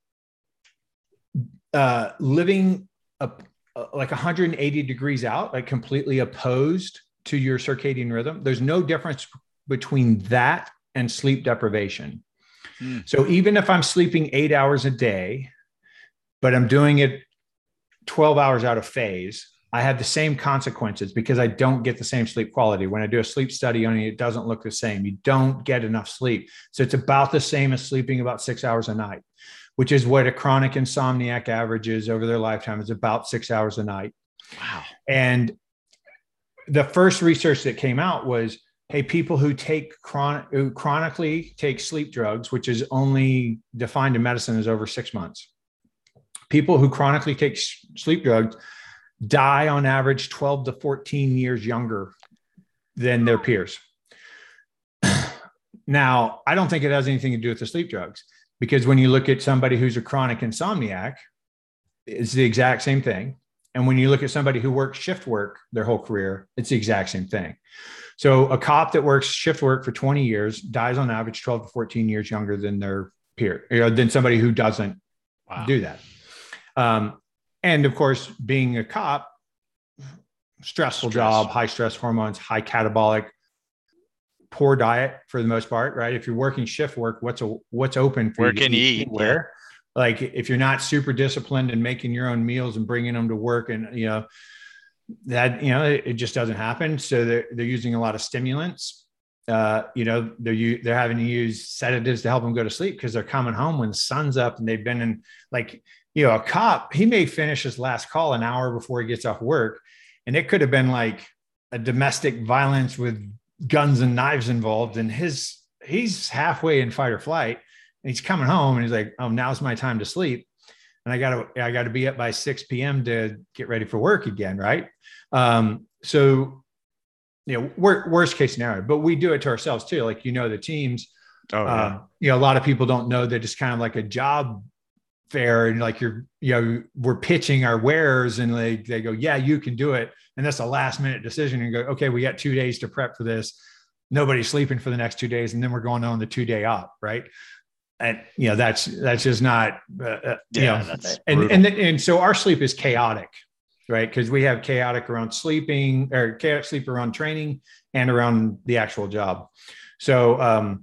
[SPEAKER 2] uh, living a, like one hundred eighty degrees out, like completely opposed to your circadian rhythm. There's no difference between that and sleep deprivation. Mm. So even if I'm sleeping eight hours a day, but I'm doing it twelve hours out of phase, I have the same consequences because I don't get the same sleep quality. When I do a sleep study on it, it doesn't look the same. You don't get enough sleep. So it's about the same as sleeping about six hours a night, which is what a chronic insomniac averages over their lifetime, is about six hours a night.
[SPEAKER 1] Wow.
[SPEAKER 2] And the first research that came out was, hey, people who take chronic, who chronically take sleep drugs, which is only defined in medicine as over six months. People who chronically take sleep drugs die on average twelve to fourteen years younger than their peers. Now, I don't think it has anything to do with the sleep drugs, because when you look at somebody who's a chronic insomniac, it's the exact same thing. And when you look at somebody who works shift work their whole career, it's the exact same thing. So a cop that works shift work for twenty years dies on average twelve to fourteen years younger than their peer, you know, than somebody who doesn't wow. do that. Um, and of course, being a cop, stressful stress. job, high stress hormones, high catabolic, poor diet for the most part, right? If you're working shift work, what's a, what's open for
[SPEAKER 1] Where
[SPEAKER 2] you
[SPEAKER 1] can
[SPEAKER 2] to
[SPEAKER 1] you
[SPEAKER 2] eat?
[SPEAKER 1] eat?
[SPEAKER 2] Where? Yeah. Like if you're not super disciplined and making your own meals and bringing them to work, and you know that you know it, it just doesn't happen. So they're they're using a lot of stimulants. Uh, you know they're they're having to use sedatives to help them go to sleep because they're coming home when the sun's up and they've been in like. You know, a cop, he may finish his last call an hour before he gets off work. And it could have been like a domestic violence with guns and knives involved. And his, he's halfway in fight or flight. And he's coming home and he's like, oh, now's my time to sleep. And I gotta, I gotta be up by six p.m. to get ready for work again. Right. Um, so, you know, wor- worst case scenario, but we do it to ourselves too. Like, you know, the teams,
[SPEAKER 1] oh, yeah.
[SPEAKER 2] um, you know, a lot of people don't know that it's kind of like a job fair, and like you're, you know, we're pitching our wares and they, they go, yeah, you can do it. And that's a last minute decision and go, okay, we got two days to prep for this. Nobody's sleeping for the next two days. And then we're going on the two day op. Right. And, you know, that's, that's just not, uh, you yeah, know, that's and, and, and so our sleep is chaotic, right? Cause we have chaotic around sleeping or chaotic sleep around training and around the actual job. So, um,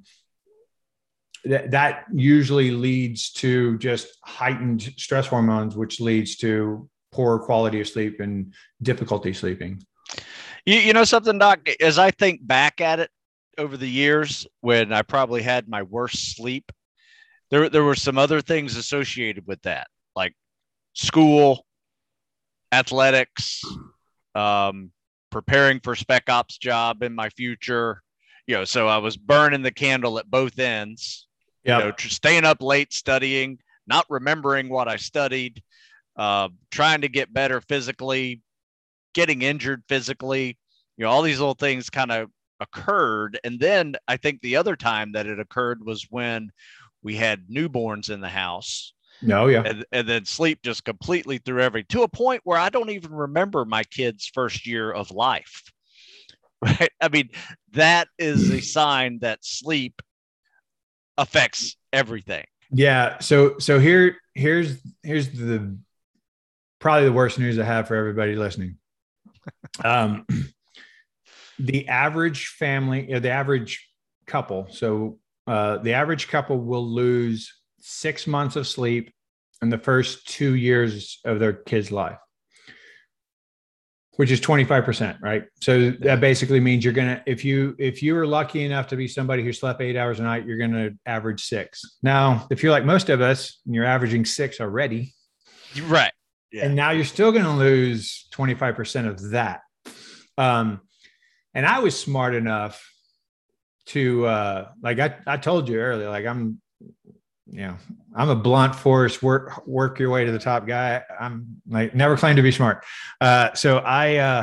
[SPEAKER 2] that usually leads to just heightened stress hormones, which leads to poor quality of sleep and difficulty sleeping.
[SPEAKER 1] You, you know something, Doc, as I think back at it over the years when I probably had my worst sleep, there, there were some other things associated with that, like school, athletics, um, preparing for spec ops job in my future. You know, so I was burning the candle at both ends. Yep. You know, staying up late studying, not remembering what I studied, uh, trying to get better physically, getting injured physically, you know, all these little things kind of occurred. And then I think the other time that it occurred was when we had newborns in the house.
[SPEAKER 2] No, yeah.
[SPEAKER 1] And, and then sleep just completely threw every to a point where I don't even remember my kid's first year of life. Right. I mean, that is a sign that sleep affects everything.
[SPEAKER 2] Yeah. So, so here, here's, here's the, probably the worst news I have for everybody listening. Um, the average family, or the average couple. So, uh, the average couple will lose six months of sleep in the first two years of their kid's life, which is twenty-five percent, right? So that basically means you're going to, if you, if you were lucky enough to be somebody who slept eight hours a night, you're going to average six. Now, if you're like most of us and you're averaging six already,
[SPEAKER 1] right. Yeah.
[SPEAKER 2] And now you're still going to lose twenty-five percent of that. Um, and I was smart enough to, uh, like I, I told you earlier, like I'm, you know, I'm a blunt force work, work your way to the top guy. I'm like, never claimed to be smart. Uh, so I, uh,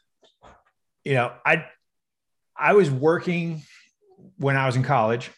[SPEAKER 2] you know, I, I was working when I was in college.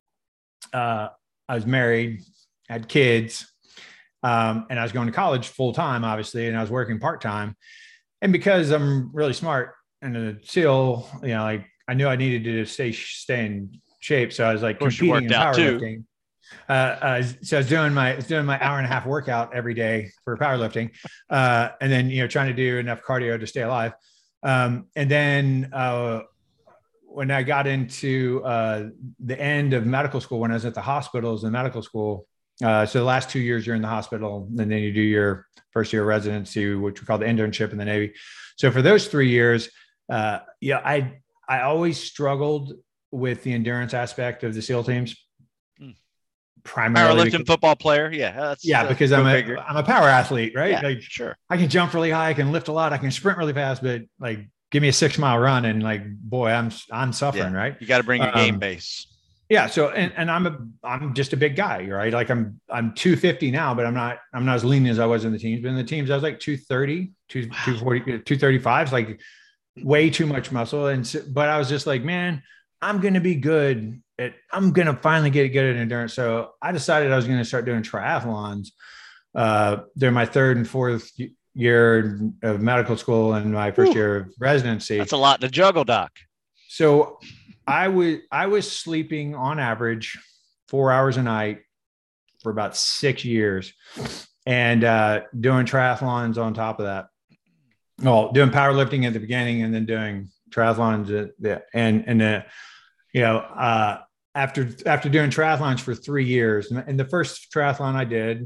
[SPEAKER 2] Uh, I was married, had kids, um, and I was going to college full time, obviously, and I was working part time. And because I'm really smart and a SEAL, you know, like I knew I needed to stay stay in shape, so I was like
[SPEAKER 1] Of course, you
[SPEAKER 2] competing
[SPEAKER 1] worked
[SPEAKER 2] in
[SPEAKER 1] out too.
[SPEAKER 2] powerlifting. Uh, uh, so I was doing my I was doing my hour and a half workout every day for powerlifting, uh, and then you know trying to do enough cardio to stay alive. Um, and then uh, when I got into uh, the end of medical school, when I was at the hospitals in medical school, uh, so the last two years you're in the hospital, and then you do your first year residency, which we call the internship in the Navy. So for those three years, uh, yeah, I I always struggled with the endurance aspect of the SEAL teams.
[SPEAKER 1] Mm.
[SPEAKER 2] Primarily
[SPEAKER 1] Powerlifting
[SPEAKER 2] because,
[SPEAKER 1] football player. Yeah. That's,
[SPEAKER 2] yeah,
[SPEAKER 1] that's
[SPEAKER 2] because I'm a
[SPEAKER 1] figure.
[SPEAKER 2] I'm a power athlete, right?
[SPEAKER 1] Yeah,
[SPEAKER 2] like
[SPEAKER 1] sure.
[SPEAKER 2] I can jump really high, I can lift a lot, I can sprint really fast, but like give me a six mile run and like, boy, I'm I'm suffering,
[SPEAKER 1] Yeah.
[SPEAKER 2] right?
[SPEAKER 1] You got to bring your game
[SPEAKER 2] Um,
[SPEAKER 1] base.
[SPEAKER 2] Yeah. So, and, and I'm a, I'm just a big guy, right? Like I'm, I'm two fifty now, but I'm not, I'm not as lean as I was in the teams, but in the teams, I was like two thirty, two,
[SPEAKER 1] Wow.
[SPEAKER 2] two forty, two thirty-five. It's like way too much muscle. And, so, but I was just like, man, I'm going to be good at, I'm going to finally get good at endurance. So I decided I was going to start doing triathlons, uh, during my third and fourth year of medical school and my first
[SPEAKER 1] Whew.
[SPEAKER 2] year of residency.
[SPEAKER 1] That's a lot to juggle, Doc.
[SPEAKER 2] So I was I was sleeping on average four hours a night for about six years, and uh, doing triathlons on top of that. Well, doing powerlifting at the beginning, and then doing triathlons at the and and uh, you know uh, after after doing triathlons for three years, and the first triathlon I did,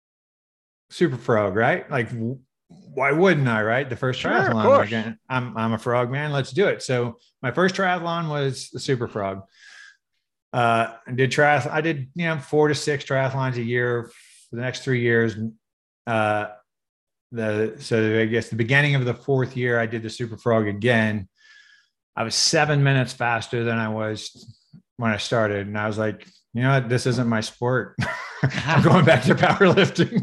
[SPEAKER 2] Super Frog, right? Like, why wouldn't I, right? The first
[SPEAKER 1] Sure,
[SPEAKER 2] triathlon,
[SPEAKER 1] of course.
[SPEAKER 2] like, I'm, I'm a frog, man. Let's do it. So my first triathlon was the Super Frog. Uh, I did triathlon. I did, you know, four to six triathlons a year for the next three years. Uh, the, so I guess the beginning of the fourth year, I did the Super Frog again. I was seven minutes faster than I was when I started. And I was like, you know what? This isn't my sport. I'm going back to powerlifting.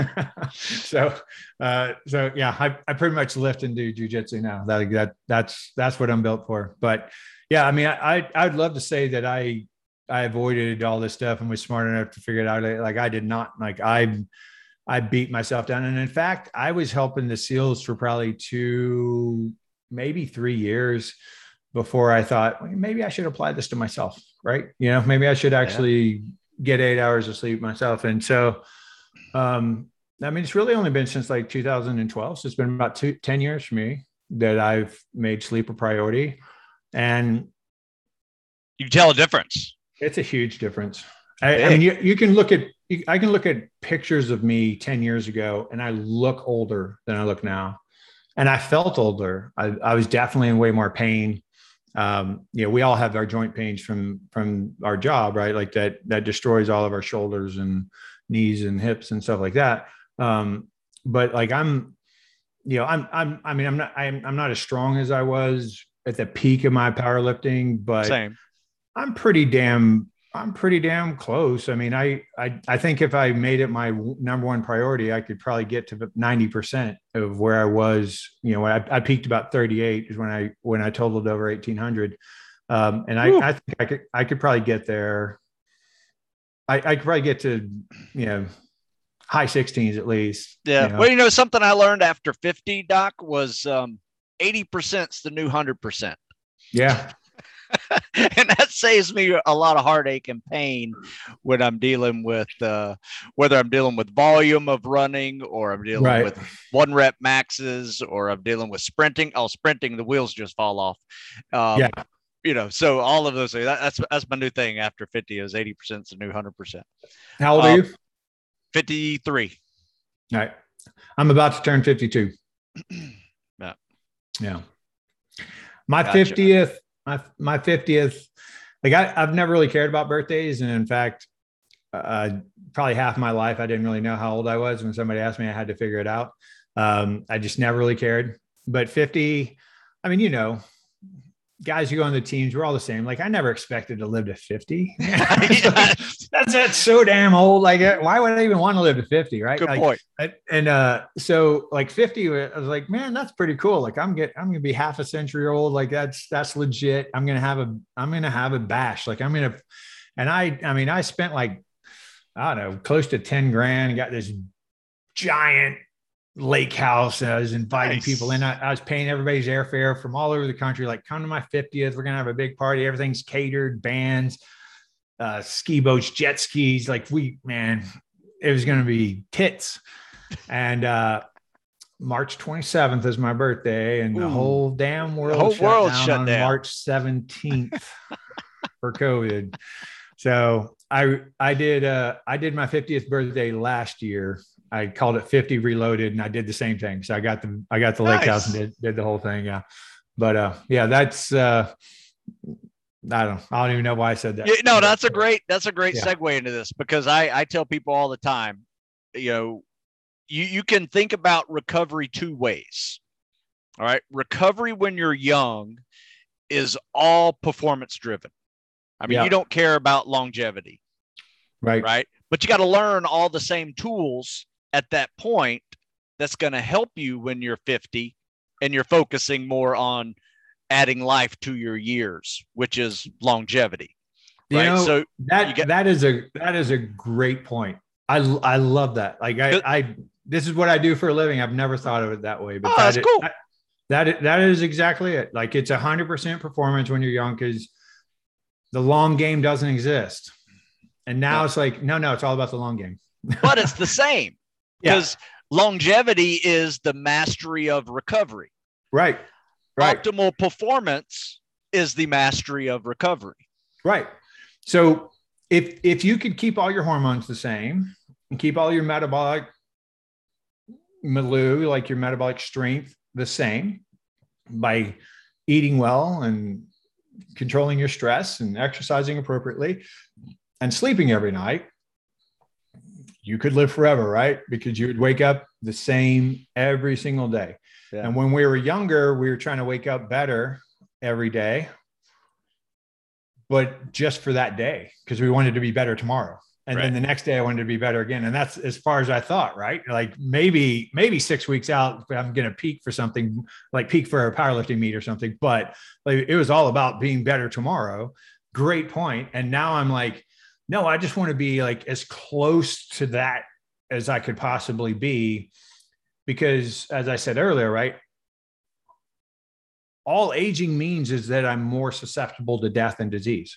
[SPEAKER 2] so, uh, so yeah, I, I pretty much lift and do jujitsu now. That, that, that's, that's what I'm built for. But yeah, I mean, I, I, I'd love to say that I, I avoided all this stuff and was smart enough to figure it out. Like I did not. Like I, I beat myself down. And in fact, I was helping the SEALs for probably two, maybe three years before I thought, well, maybe I should apply this to myself. Right. You know, maybe I should actually yeah. get eight hours of sleep myself. And so, um, I mean, it's really only been since like two thousand twelve. So it's been about two, ten years for me that I've made sleep a priority. And
[SPEAKER 1] you can tell a difference.
[SPEAKER 2] It's a huge difference. I, I mean, you, you can look at, you, I can look at pictures of me ten years ago and I look older than I look now. And I felt older. I, I was definitely in way more pain. Um, you know, we all have our joint pains from, from our job, right? Like that, that destroys all of our shoulders and knees and hips and stuff like that. Um, but like, I'm, you know, I'm, I'm, I mean, I'm not, I'm, I'm not as strong as I was at the peak of my powerlifting, but
[SPEAKER 1] Same.
[SPEAKER 2] I'm pretty damn, I'm pretty damn close. I mean, I, I, I think if I made it my number one priority, I could probably get to ninety percent of where I was. You know, when I, I peaked about thirty-eight is when I, when I totaled over eighteen hundred. Um, and I, I think I could, I could probably get there. I, I could probably get to, you know, high sixteens at least.
[SPEAKER 1] Yeah.
[SPEAKER 2] You know?
[SPEAKER 1] Well, you know, something I learned after fifty, Doc, was um, eighty percent's the new one hundred percent.
[SPEAKER 2] Yeah.
[SPEAKER 1] And that saves me a lot of heartache and pain when I'm dealing with uh, whether I'm dealing with volume of running or I'm dealing
[SPEAKER 2] right.
[SPEAKER 1] with one rep maxes or I'm dealing with sprinting. Oh, sprinting, the wheels just fall off. Um,
[SPEAKER 2] yeah.
[SPEAKER 1] You know, so all of those things, that, that's, that's my new thing after fifty is eighty percent is the new one hundred percent.
[SPEAKER 2] How old
[SPEAKER 1] um,
[SPEAKER 2] are you?
[SPEAKER 1] fifty-three.
[SPEAKER 2] All right. I'm about to turn fifty-two.
[SPEAKER 1] Yeah.
[SPEAKER 2] Yeah. My
[SPEAKER 1] Gotcha.
[SPEAKER 2] fiftieth, my, my fiftieth, like I, I've never really cared about birthdays. And in fact, uh, probably half my life, I didn't really know how old I was. When somebody asked me, I had to figure it out. Um, I just never really cared. But fifty, I mean, you know, guys who go on the teams, we're all the same. Like I never expected to live to fifty. Like, that's that's so damn old. Like why would I even want to live to fifty? Right.
[SPEAKER 1] Good
[SPEAKER 2] like,
[SPEAKER 1] point.
[SPEAKER 2] And uh, so like fifty, I was like, man, that's pretty cool. Like I'm get, I'm gonna be half a century old. Like that's that's legit. I'm gonna have a, I'm gonna have a bash. Like I'm gonna, and I, I mean, I spent like, I don't know, close to ten grand. Got this giant lake house. And I was inviting nice. people in. I, I was paying everybody's airfare from all over the country. Like, come to my fiftieth. We're gonna have a big party. Everything's catered, bands, uh, ski boats, jet skis. Like, we, man, it was gonna be tits. And uh, March twenty-seventh is my birthday, and Ooh. the whole damn world,
[SPEAKER 1] the whole
[SPEAKER 2] shut
[SPEAKER 1] world
[SPEAKER 2] down
[SPEAKER 1] shut
[SPEAKER 2] on
[SPEAKER 1] down
[SPEAKER 2] March seventeenth for COVID. So I I did uh, I did my fiftieth birthday last year. I called it fifty Reloaded, and I did the same thing. So I got the I got the nice. lake house and did, did the whole thing. Yeah, but uh, yeah, that's uh, I don't I don't even know why I said that.
[SPEAKER 1] Yeah, no, that's a great that's a great
[SPEAKER 2] yeah.
[SPEAKER 1] segue into this, because I I tell people all the time, you know, you you can think about recovery two ways. All right, recovery when you're young is all performance driven. I mean, yeah. you don't care about longevity,
[SPEAKER 2] right?
[SPEAKER 1] Right, but you got to learn all the same tools at that point that's going to help you when you're fifty and you're focusing more on adding life to your years, which is longevity.
[SPEAKER 2] Right. You know,
[SPEAKER 1] so
[SPEAKER 2] that,
[SPEAKER 1] get,
[SPEAKER 2] that is a, that is a great point. I, I love that. Like I, I, this is what I do for a living. I've never thought of it that way, but
[SPEAKER 1] oh,
[SPEAKER 2] that,
[SPEAKER 1] that's cool.
[SPEAKER 2] that, that, that is exactly it. Like it's a hundred percent performance when you're young, because the long game doesn't exist. And now no. it's like, no, no, it's all about the long game.
[SPEAKER 1] But it's the same. Because yeah. longevity is the mastery of recovery.
[SPEAKER 2] Right. Right.
[SPEAKER 1] Optimal performance is the mastery of recovery.
[SPEAKER 2] Right. So if if you could keep all your hormones the same and keep all your metabolic milieu, like your metabolic strength, the same by eating well and controlling your stress and exercising appropriately and sleeping every night, you could live forever, right? Because you would wake up the same every single day. Yeah. And when we were younger, we were trying to wake up better every day, but just for that day, because we wanted to be better tomorrow. And right. then the next day I wanted to be better again. And that's as far as I thought, right? Like maybe, maybe six weeks out, I'm going to peak for something, like peak for a powerlifting meet or something, but like, it was all about being better tomorrow. Great point. And now I'm like, no, I just want to be like as close to that as I could possibly be, because as I said earlier, right, all aging means is that I'm more susceptible to death and disease.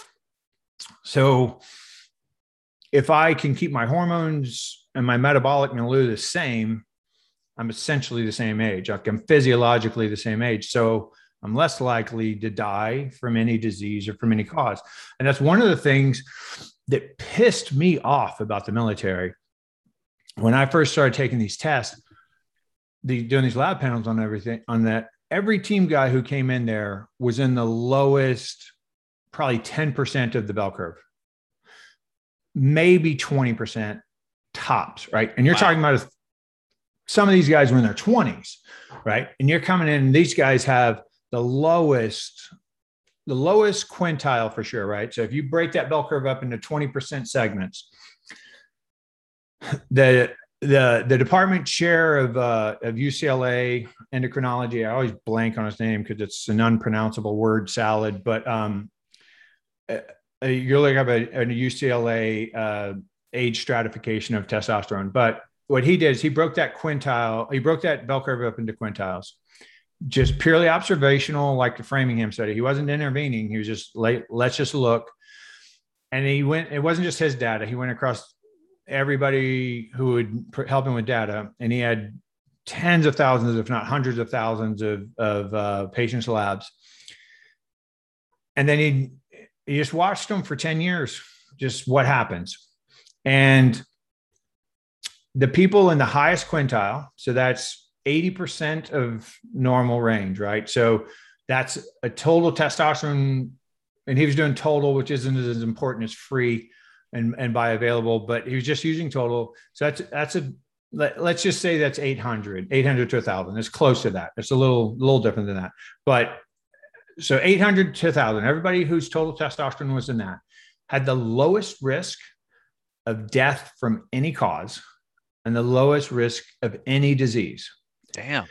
[SPEAKER 2] So if I can keep my hormones and my metabolic milieu the same, I'm essentially the same age. Like I'm physiologically the same age. So I'm less likely to die from any disease or from any cause. And that's one of the things that pissed me off about the military. When I first started taking these tests, the, doing these lab panels on everything, on that, every team guy who came in there was in the lowest, probably ten percent of the bell curve, maybe twenty percent tops, right? And you're wow. talking about some of these guys were in their twenties, right? And you're coming in, and these guys have the lowest, the lowest quintile for sure, right? So if you break that bell curve up into twenty percent segments, the the the department chair of uh, of U C L A endocrinology, I always blank on his name because it's an unpronounceable word salad, but um, uh, you're looking up a, a U C L A uh, age stratification of testosterone. But what he did is he broke that quintile, he broke that bell curve up into quintiles. Just purely observational, like the Framingham study. He wasn't intervening. He was just like, let's just look. And he went, it wasn't just his data. He went across everybody who would help him with data. And he had tens of thousands, if not hundreds of thousands of, of uh, patients' labs. And then he, he just watched them for ten years, just what happens. And the people in the highest quintile, so that's eighty percent of normal range, right? So that's a total testosterone, and he was doing total, which isn't as important as free and, and bioavailable, but he was just using total. So that's, that's a, let, let's just say that's eight hundred, eight hundred to a thousand. It's close to that. It's a little, little different than that. But so eight hundred to one thousand, everybody whose total testosterone was in that had the lowest risk of death from any cause and the lowest risk of any disease.
[SPEAKER 1] Damn.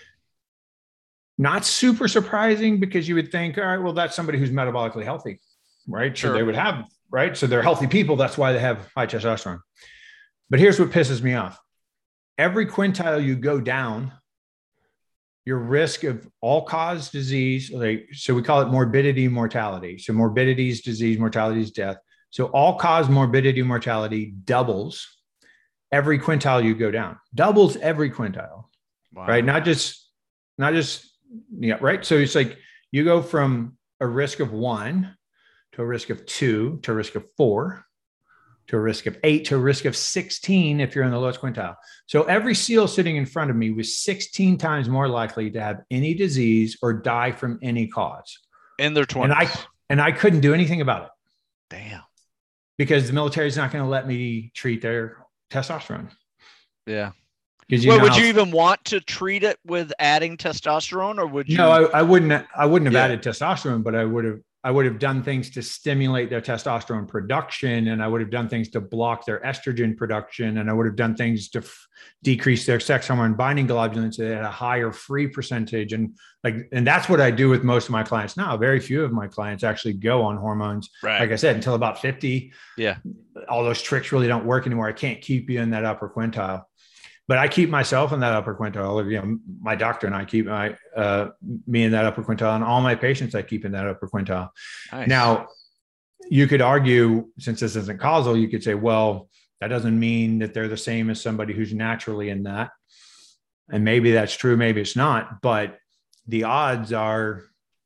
[SPEAKER 2] Not super surprising, because you would think, all right, well, that's somebody who's metabolically healthy, right?
[SPEAKER 1] Sure.
[SPEAKER 2] So they would have, right? So they're healthy people. That's why they have high testosterone. But here's what pisses me off. Every quintile you go down, your risk of all-cause disease, like, so we call it morbidity, mortality. So morbidity is disease, mortality is death. So all-cause morbidity, mortality doubles every quintile you go down. Doubles every quintile, wow. Right? Not just, not just, yeah, right. So it's like you go from a risk of one to a risk of two to a risk of four to a risk of eight to a risk of sixteen if you're in the lowest quintile. So every SEAL sitting in front of me was sixteen times more likely to have any disease or die from any cause
[SPEAKER 1] in their twenties.
[SPEAKER 2] And I and I couldn't do anything about it.
[SPEAKER 1] Damn.
[SPEAKER 2] Because the military is not going to let me treat their testosterone.
[SPEAKER 1] Yeah.
[SPEAKER 2] You
[SPEAKER 1] well,
[SPEAKER 2] know
[SPEAKER 1] would
[SPEAKER 2] how,
[SPEAKER 1] you even want to treat it with adding testosterone, or would you?
[SPEAKER 2] No, I, I wouldn't. I wouldn't have
[SPEAKER 1] yeah.
[SPEAKER 2] added testosterone, but I would have. I would have done things to stimulate their testosterone production, and I would have done things to block their estrogen production, and I would have done things to f- decrease their sex hormone binding globulin so they had a higher free percentage. And like, and that's what I do with most of my clients now. Very few of my clients actually go on hormones.
[SPEAKER 1] Right.
[SPEAKER 2] Like I said, until about fifty.
[SPEAKER 1] Yeah.
[SPEAKER 2] All those tricks really don't work anymore. I can't keep you in that upper quintile. But I keep myself in that upper quintile. You know, my doctor and I keep my uh, me in that upper quintile, and all my patients I keep in that upper quintile. Nice. Now, you could argue, since this isn't causal, you could say, well, that doesn't mean that they're the same as somebody who's naturally in that. And maybe that's true, maybe it's not. But the odds are,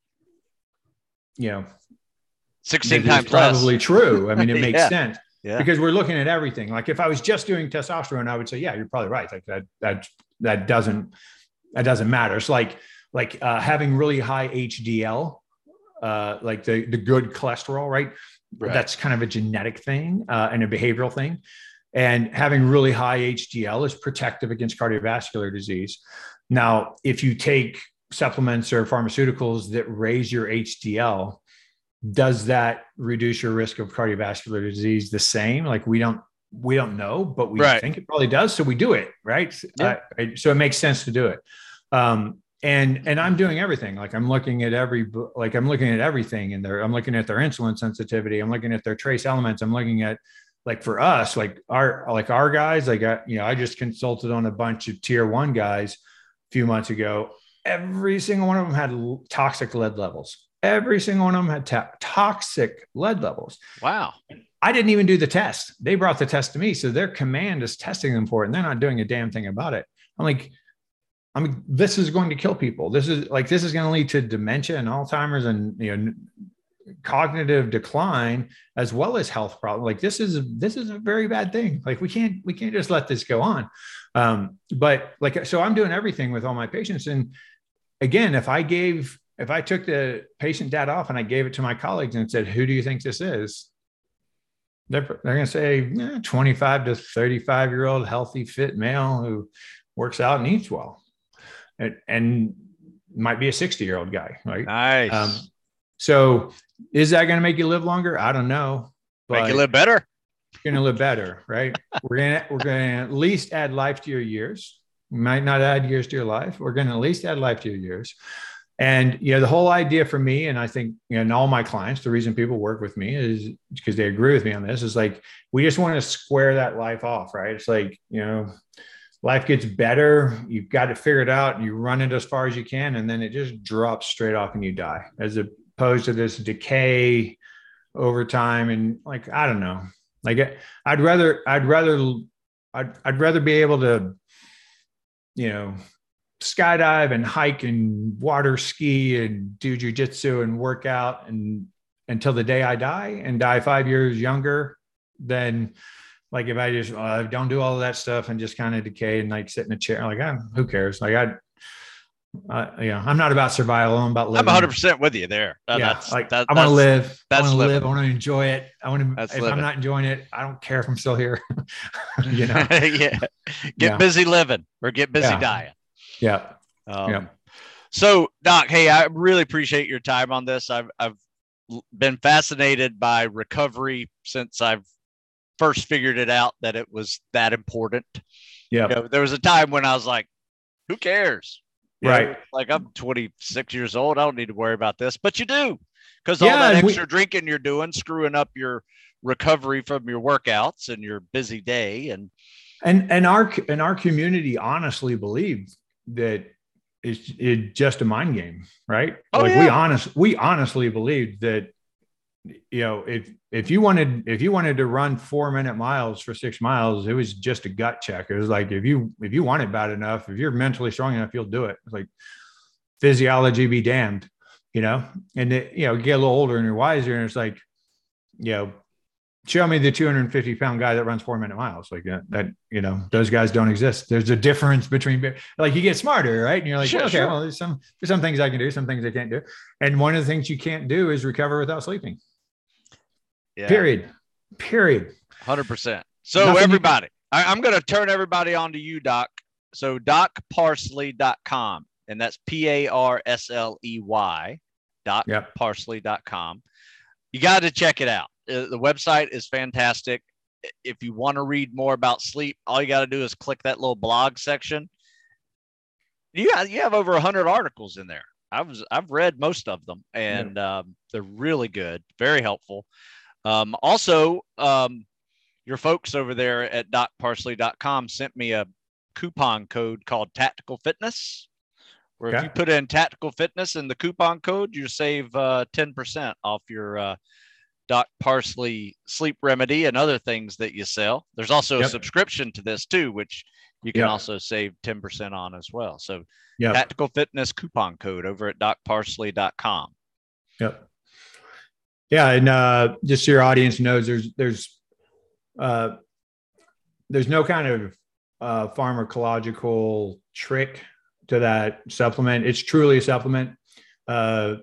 [SPEAKER 2] you know,
[SPEAKER 1] sixteen times
[SPEAKER 2] probably
[SPEAKER 1] less.
[SPEAKER 2] True. I mean, it makes
[SPEAKER 1] yeah.
[SPEAKER 2] sense. Yeah. Because we're looking at everything. Like if I was just doing testosterone, I would say, yeah, you're probably right. Like that, that, that doesn't, that doesn't matter. It's like, like uh, having really high H D L, uh, like the, the good cholesterol, right? right? That's kind of a genetic thing uh, and a behavioral thing. And having really high H D L is protective against cardiovascular disease. Now, if you take supplements or pharmaceuticals that raise your H D L, does that reduce your risk of cardiovascular disease the same? Like we don't, we don't know, but we right. think it probably does. So we do it. Right. Yeah. Uh, so it makes sense to do it. Um, and, and I'm doing everything. Like I'm looking at every, like I'm looking at everything in there. I'm looking at their insulin sensitivity. I'm looking at their trace elements. I'm looking at like for us, like our, like our guys, like, I, you know, I just consulted on a bunch of tier one guys a few months ago. Every single one of them had toxic lead levels. Every single one of them had ta- toxic lead levels.
[SPEAKER 1] Wow.
[SPEAKER 2] I didn't even do the test. They brought the test to me. So their command is testing them for it, and they're not doing a damn thing about it. I'm like, I mean, this is going to kill people. This is like, this is going to lead to dementia and Alzheimer's and, you know, cognitive decline, as well as health problems. Like this is, this is a very bad thing. Like we can't, we can't just let this go on. Um, but like, so I'm doing everything with all my patients. And again, if I gave, if I took the patient data off and I gave it to my colleagues and said, who do you think this is? They're, they're going to say eh, twenty-five to thirty-five year old healthy, fit male who works out and eats well, and, and might be a sixty year old guy. Right.
[SPEAKER 1] Nice.
[SPEAKER 2] Um, so is that going to make you live longer? I don't know.
[SPEAKER 1] Make you live better.
[SPEAKER 2] You're going to live better. Right. we're going to, we're going to at least add life to your years. We might not add years to your life. We're going to at least add life to your years. And, you know, the whole idea for me, and I think, you know, and all my clients, the reason people work with me is because they agree with me on this, is like, we just want to square that life off, right? It's like, you know, life gets better. You've got to figure it out. You run it as far as you can, and then it just drops straight off and you die, as opposed to this decay over time. And like, I don't know, like I'd rather, I'd rather, I'd, I'd rather be able to, you know, skydive and hike and water ski and do jujitsu and work out and until the day I die, and die five years younger than like if I just uh, don't do all of that stuff and just kind of decay and like sit in a chair. Like, I, who cares? Like I, uh, you know, I'm not about survival. I'm about living.
[SPEAKER 1] I'm one hundred percent with you there. Uh,
[SPEAKER 2] yeah,
[SPEAKER 1] that's,
[SPEAKER 2] like
[SPEAKER 1] that,
[SPEAKER 2] I want to live.
[SPEAKER 1] That's
[SPEAKER 2] I want to
[SPEAKER 1] living.
[SPEAKER 2] live. I want to enjoy it. I want to.
[SPEAKER 1] That's
[SPEAKER 2] if
[SPEAKER 1] living.
[SPEAKER 2] I'm not enjoying it, I don't care if I'm still here. You know.
[SPEAKER 1] yeah. Get
[SPEAKER 2] yeah.
[SPEAKER 1] busy living or get busy
[SPEAKER 2] yeah.
[SPEAKER 1] dying.
[SPEAKER 2] Yeah.
[SPEAKER 1] Um,
[SPEAKER 2] yeah.
[SPEAKER 1] So, Doc, hey, I really appreciate your time on this. I've I've been fascinated by recovery since I've first figured it out that it was that important.
[SPEAKER 2] Yeah.
[SPEAKER 1] You know, there was a time when I was like, who cares? You
[SPEAKER 2] right.
[SPEAKER 1] know, like I'm twenty-six years old. I don't need to worry about this, but you do, because
[SPEAKER 2] Yeah,
[SPEAKER 1] all that
[SPEAKER 2] and we-
[SPEAKER 1] extra drinking you're doing, screwing up your recovery from your workouts and your busy day. And,
[SPEAKER 2] And and our and our community honestly believed that it's, it's just a mind game, right?
[SPEAKER 1] Oh,
[SPEAKER 2] like
[SPEAKER 1] yeah.
[SPEAKER 2] we honest we honestly believed that, you know, if if you wanted if you wanted to run four minute miles for six miles, it was just a gut check. It was like if you if you want it bad enough, if you're mentally strong enough, you'll do it. It's like physiology be damned, you know. And it, you know, you get a little older and you're wiser, and it's like, you know, show me the two hundred fifty pound guy that runs four minute miles like that, that, you know, those guys don't exist. There's a difference between, like, you get smarter, right? And you're like,
[SPEAKER 1] Sure,
[SPEAKER 2] well, okay,
[SPEAKER 1] sure.
[SPEAKER 2] well, there's some, there's some things I can do, some things I can't do. And one of the things you can't do is recover without sleeping.
[SPEAKER 1] Yeah.
[SPEAKER 2] Period. Period.
[SPEAKER 1] one hundred percent. So
[SPEAKER 2] Nothing
[SPEAKER 1] everybody, I, I'm going to turn everybody on to you, Doc. So doc parsley dot com, and that's P A R S L E Y, doc parsley dot com. You got to check it out. Uh, the website is fantastic. If you want to read more about sleep, all you got to do is click that little blog section. You have, you have over one hundred articles in there. I was, I've read most of them, and yeah. um, they're really good, very helpful. Um, also, um, your folks over there at doc parsley dot com sent me a coupon code called Tactical Fitness, where okay. if you put in Tactical Fitness in the coupon code, you save uh, ten percent off your uh, Doc Parsley sleep remedy and other things that you sell. There's also yep. a subscription to this too, which you can yep. also save ten percent on as well. So yep. Tactical Fitness coupon code over at doc parsley dot com.
[SPEAKER 2] Yep. Yeah. And uh, just so your audience knows, there's, there's, uh, there's no kind of uh, pharmacological trick to that supplement. It's truly a supplement, uh,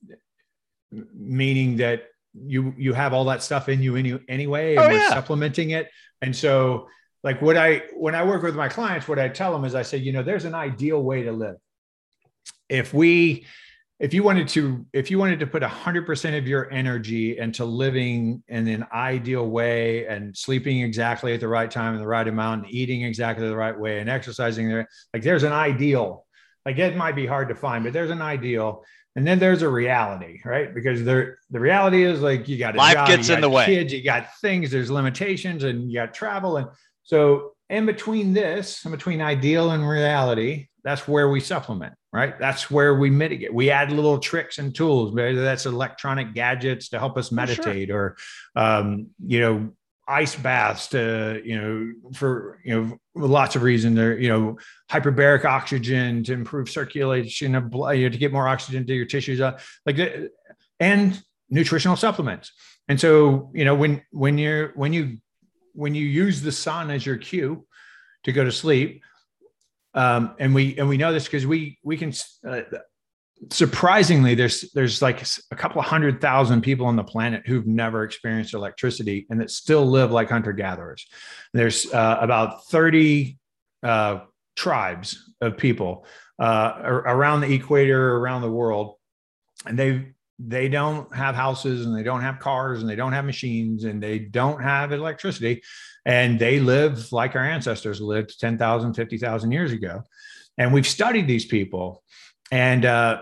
[SPEAKER 2] meaning that you you have all that stuff in you, in you anyway, and oh, we're yeah. supplementing it. And so, like, what I when I work with my clients, what I tell them is I say, you know, there's an ideal way to live. If we if you wanted to if you wanted to put one hundred percent of your energy into living in an ideal way and sleeping exactly at the right time and the right amount and eating exactly the right way and exercising there, like, there's an ideal. Like, it might be hard to find, but there's an ideal. And then there's a reality, right? Because there, the reality is, like, you got a
[SPEAKER 1] life
[SPEAKER 2] job,
[SPEAKER 1] gets
[SPEAKER 2] you
[SPEAKER 1] in
[SPEAKER 2] got
[SPEAKER 1] the way.
[SPEAKER 2] Kids, you got things, there's limitations, and you got travel. And so in between this, in between ideal and reality, that's where we supplement, right? That's where we mitigate. We add little tricks and tools, whether that's electronic gadgets to help us meditate, oh, sure. or, um, you know, ice baths to, you know, for, you know, lots of reasons. There, you know, hyperbaric oxygen to improve circulation of blood, you know, to get more oxygen to your tissues, uh, like, and nutritional supplements. And so, you know, when, when you're, when you, when you use the sun as your cue to go to sleep, um, and we, and we know this because we, we can, uh, surprisingly, there's there's like a couple of hundred thousand people on the planet who've never experienced electricity and that still live like hunter-gatherers. There's uh, about thirty uh, tribes of people uh, around the equator, around the world, and they they don't have houses, and they don't have cars, and they don't have machines, and they don't have electricity, and they live like our ancestors lived ten thousand, fifty thousand years ago. And we've studied these people. And uh,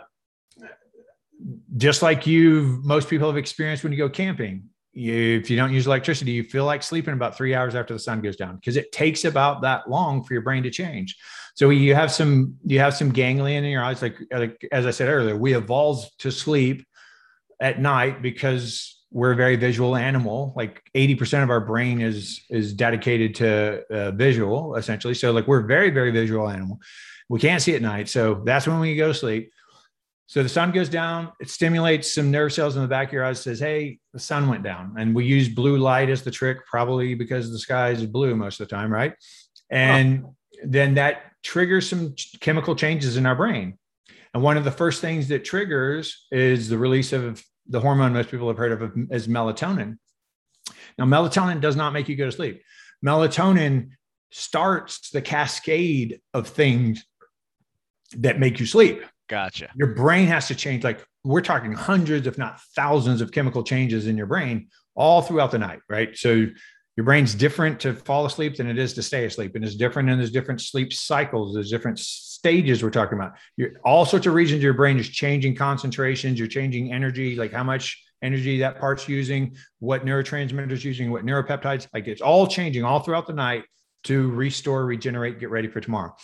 [SPEAKER 2] just like you, most people have experienced when you go camping, you, if you don't use electricity, you feel like sleeping about three hours after the sun goes down, because it takes about that long for your brain to change. So you have some, you have some ganglion in your eyes. Like, like as I said earlier, we evolved to sleep at night because we're a very visual animal. Like eighty percent of our brain is, is dedicated to uh, visual, essentially. So, like, we're a very, very visual animal. We can't see at night. So that's when we go to sleep. So the sun goes down, it stimulates some nerve cells in the back of your eyes, says, hey, the sun went down. And we use blue light as the trick, probably because the sky is blue most of the time, right? And oh. then that triggers some chemical changes in our brain. And one of the first things that triggers is the release of the hormone most people have heard of as melatonin. Now, melatonin does not make you go to sleep. Melatonin starts the cascade of things that make you sleep.
[SPEAKER 1] Gotcha.
[SPEAKER 2] Your brain has to change. Like we're talking hundreds, if not thousands of chemical changes in your brain all throughout the night, right? So your brain's different to fall asleep than it is to stay asleep. And it's different. And there's different sleep cycles. There's different stages we're talking about. You're, all sorts of regions of your brain is changing concentrations. You're changing energy, like how much energy that part's using, what neurotransmitters using, what neuropeptides, like it's all changing all throughout the night to restore, regenerate, get ready for tomorrow.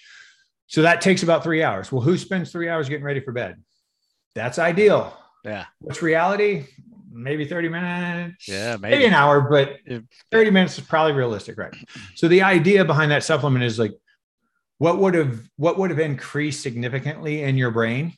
[SPEAKER 2] So that takes about three hours. Well, who spends three hours getting ready for bed? That's ideal.
[SPEAKER 1] Yeah.
[SPEAKER 2] What's reality? Maybe thirty minutes.
[SPEAKER 1] Yeah, maybe,
[SPEAKER 2] maybe an hour, but thirty minutes is probably realistic, right? So the idea behind that supplement is like, what would have what would have increased significantly in your brain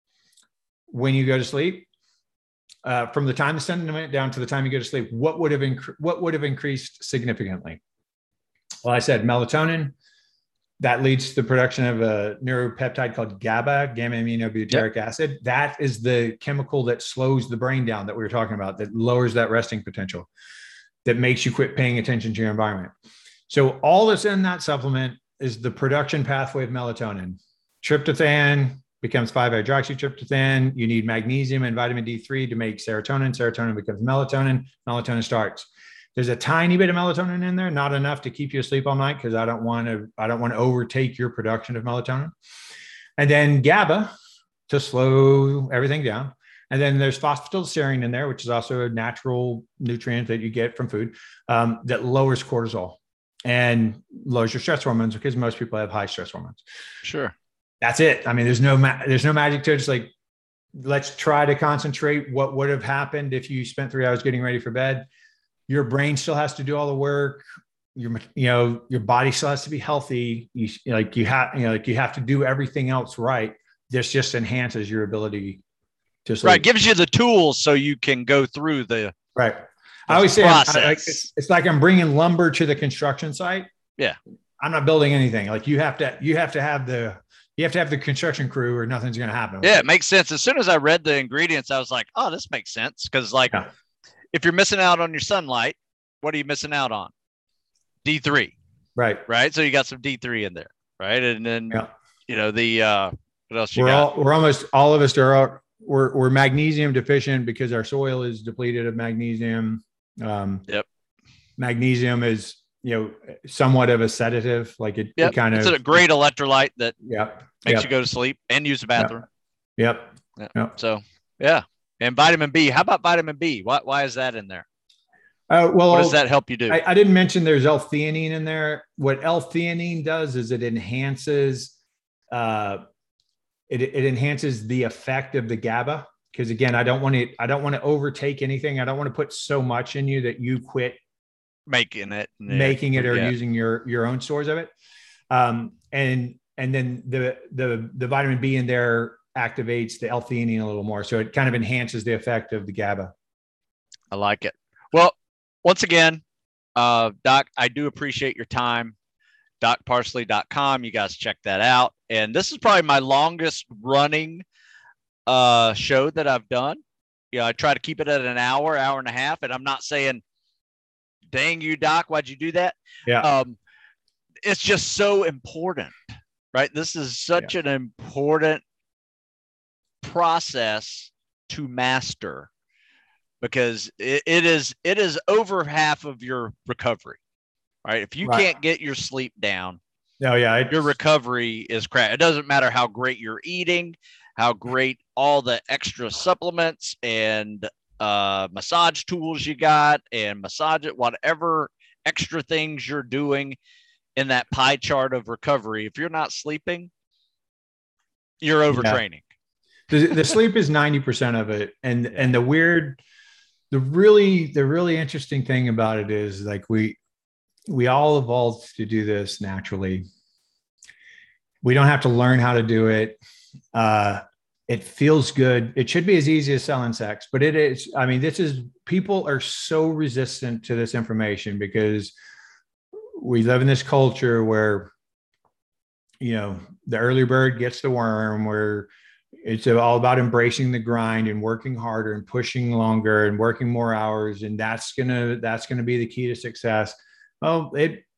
[SPEAKER 2] when you go to sleep? Uh, from the time the sun went down to the time you go to sleep, what would have inc- what would have increased significantly? Well, I said melatonin. That leads to the production of a neuropeptide called GABA, gamma aminobutyric yep. acid. That is the chemical that slows the brain down that we were talking about, that lowers that resting potential, that makes you quit paying attention to your environment. So all that's in that supplement is the production pathway of melatonin. Tryptophan becomes five hydroxytryptophan. You need magnesium and vitamin D three to make serotonin. Serotonin becomes melatonin. Melatonin starts. There's a tiny bit of melatonin in there, not enough to keep you asleep all night because I don't want to, I don't want to overtake your production of melatonin. And then GABA to slow everything down. And then there's phosphatidylserine in there, which is also a natural nutrient that you get from food um, that lowers cortisol and lowers your stress hormones because most people have high stress hormones.
[SPEAKER 1] Sure.
[SPEAKER 2] That's it. I mean, there's no, ma- there's no magic to it. It's like, let's try to concentrate what would have happened if you spent three hours getting ready for bed. Your brain still has to do all the work. Your, you know, your body still has to be healthy. You like you have, you know, like you have to do everything else right. This just enhances your ability to sleep.
[SPEAKER 1] Right. Gives you the tools so you can go through the
[SPEAKER 2] right. I always say
[SPEAKER 1] process.
[SPEAKER 2] I, I, like, it's, it's like I'm bringing lumber to the construction site.
[SPEAKER 1] Yeah.
[SPEAKER 2] I'm not building anything. Like you have to, you have to have the, you have to have the construction crew or nothing's going to happen.
[SPEAKER 1] Yeah. It makes sense. As soon as I read the ingredients, I was like, oh, this makes sense. Cause like, yeah. if you're missing out on your sunlight, what are you missing out on? D three.
[SPEAKER 2] Right.
[SPEAKER 1] Right. So you got some D three in there. Right. And then, yeah. you know, the, uh, what else you
[SPEAKER 2] we're
[SPEAKER 1] got?
[SPEAKER 2] All, we're almost, all of us are, we're, we're magnesium deficient because our soil is depleted of magnesium. Um,
[SPEAKER 1] yep.
[SPEAKER 2] Magnesium is, you know, somewhat of a sedative. Like it,
[SPEAKER 1] yep.
[SPEAKER 2] it kind
[SPEAKER 1] it's
[SPEAKER 2] of.
[SPEAKER 1] It's a great electrolyte that
[SPEAKER 2] yep.
[SPEAKER 1] makes
[SPEAKER 2] yep.
[SPEAKER 1] you go to sleep and use the bathroom.
[SPEAKER 2] Yep.
[SPEAKER 1] Yep.
[SPEAKER 2] yep.
[SPEAKER 1] So, yeah. And vitamin B. How about vitamin B? Why, why is that in there?
[SPEAKER 2] Uh, well,
[SPEAKER 1] what does that help you do?
[SPEAKER 2] I, I didn't mention there's L-theanine in there. What L-theanine does is it enhances, uh, it, it enhances the effect of the GABA. Because again, I don't want to, I don't want to overtake anything. I don't want to put so much in you that you quit
[SPEAKER 1] making it,
[SPEAKER 2] making it, or
[SPEAKER 1] yeah.
[SPEAKER 2] using your your own source of it. Um, and and then the the the vitamin B in there activates the L-theanine a little more, so it kind of enhances the effect of the GABA.
[SPEAKER 1] I like it. Well, once again, uh, Doc, I do appreciate your time. doc parsley dot com. You guys check that out. And this is probably my longest running uh, show that I've done. Yeah, I try to keep it at an hour, hour and a half. And I'm not saying, dang you, Doc, why'd you do that?
[SPEAKER 2] Yeah.
[SPEAKER 1] Um, it's just so important, right? This is such yeah. an important process to master because it, it is it is over half of your recovery, right? If you right. can't get your sleep down,
[SPEAKER 2] oh yeah,
[SPEAKER 1] it's, your recovery is crap. It doesn't matter how great you're eating, how great all the extra supplements and uh, massage tools you got and massage it, whatever extra things you're doing in that pie chart of recovery. If you're not sleeping, you're overtraining.
[SPEAKER 2] Yeah. The, the sleep is ninety percent of it. And, and the weird, the really, the really interesting thing about it is like we, we all evolved to do this naturally. We don't have to learn how to do it. Uh, It feels good. It should be as easy as selling sex, but it is. I mean, this is, people are so resistant to this information because we live in this culture where, you know, the early bird gets the worm, where it's all about embracing the grind and working harder and pushing longer and working more hours. And that's going to, that's going to be the key to success. Well, it,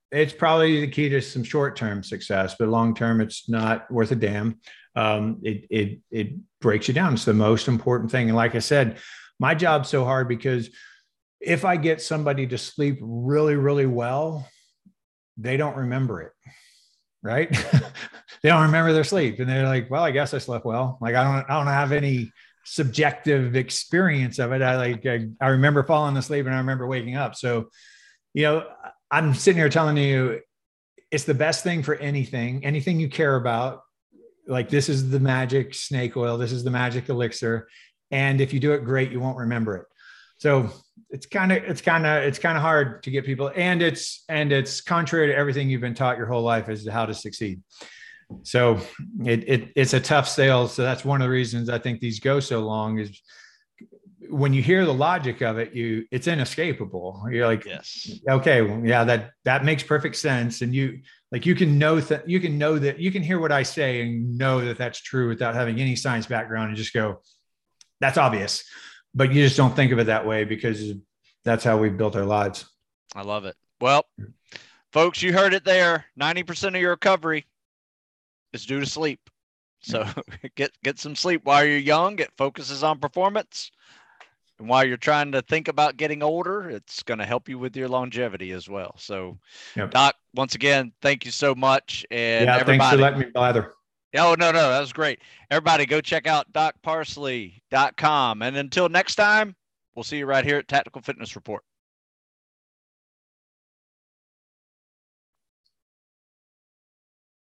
[SPEAKER 2] it's probably the key to some short-term success, but long-term, it's not worth a damn. Um, it, it, it breaks you down. It's the most important thing. And like I said, my job's so hard because if I get somebody to sleep really, really well, they don't remember it. Right. They don't remember their sleep. And they're like, well, I guess I slept well. Like, I don't, I don't have any subjective experience of it. I like, I, I remember falling asleep and I remember waking up. So, you know, I'm sitting here telling you, it's the best thing for anything, anything you care about. Like, this is the magic snake oil. This is the magic elixir. And if you do it great, you won't remember it. So it's kind of, it's kind of, it's kind of hard to get people, and it's, and it's contrary to everything you've been taught your whole life as to how to succeed. So it, it it's a tough sale. So that's one of the reasons I think these go so long is when you hear the logic of it, you, it's inescapable. You're like,
[SPEAKER 1] yes,
[SPEAKER 2] okay, well, yeah, that, that makes perfect sense. And you, like, you can know that, you can know that you can hear what I say and know that that's true without having any science background and just go, that's obvious. But you just don't think of it that way because that's how we've built our lives.
[SPEAKER 1] I love it. Well, folks, you heard it there. ninety percent of your recovery is due to sleep. So get, get some sleep while you're young. It focuses on performance. And while you're trying to think about getting older, it's going to help you with your longevity as well. So, yep. Doc, once again, thank you so much. And
[SPEAKER 2] yeah,
[SPEAKER 1] everybody,
[SPEAKER 2] thanks for letting me blather.
[SPEAKER 1] Oh, no, no, that was great. Everybody go check out doc parsley dot com. And until next time, we'll see you right here at Tactical Fitness Report.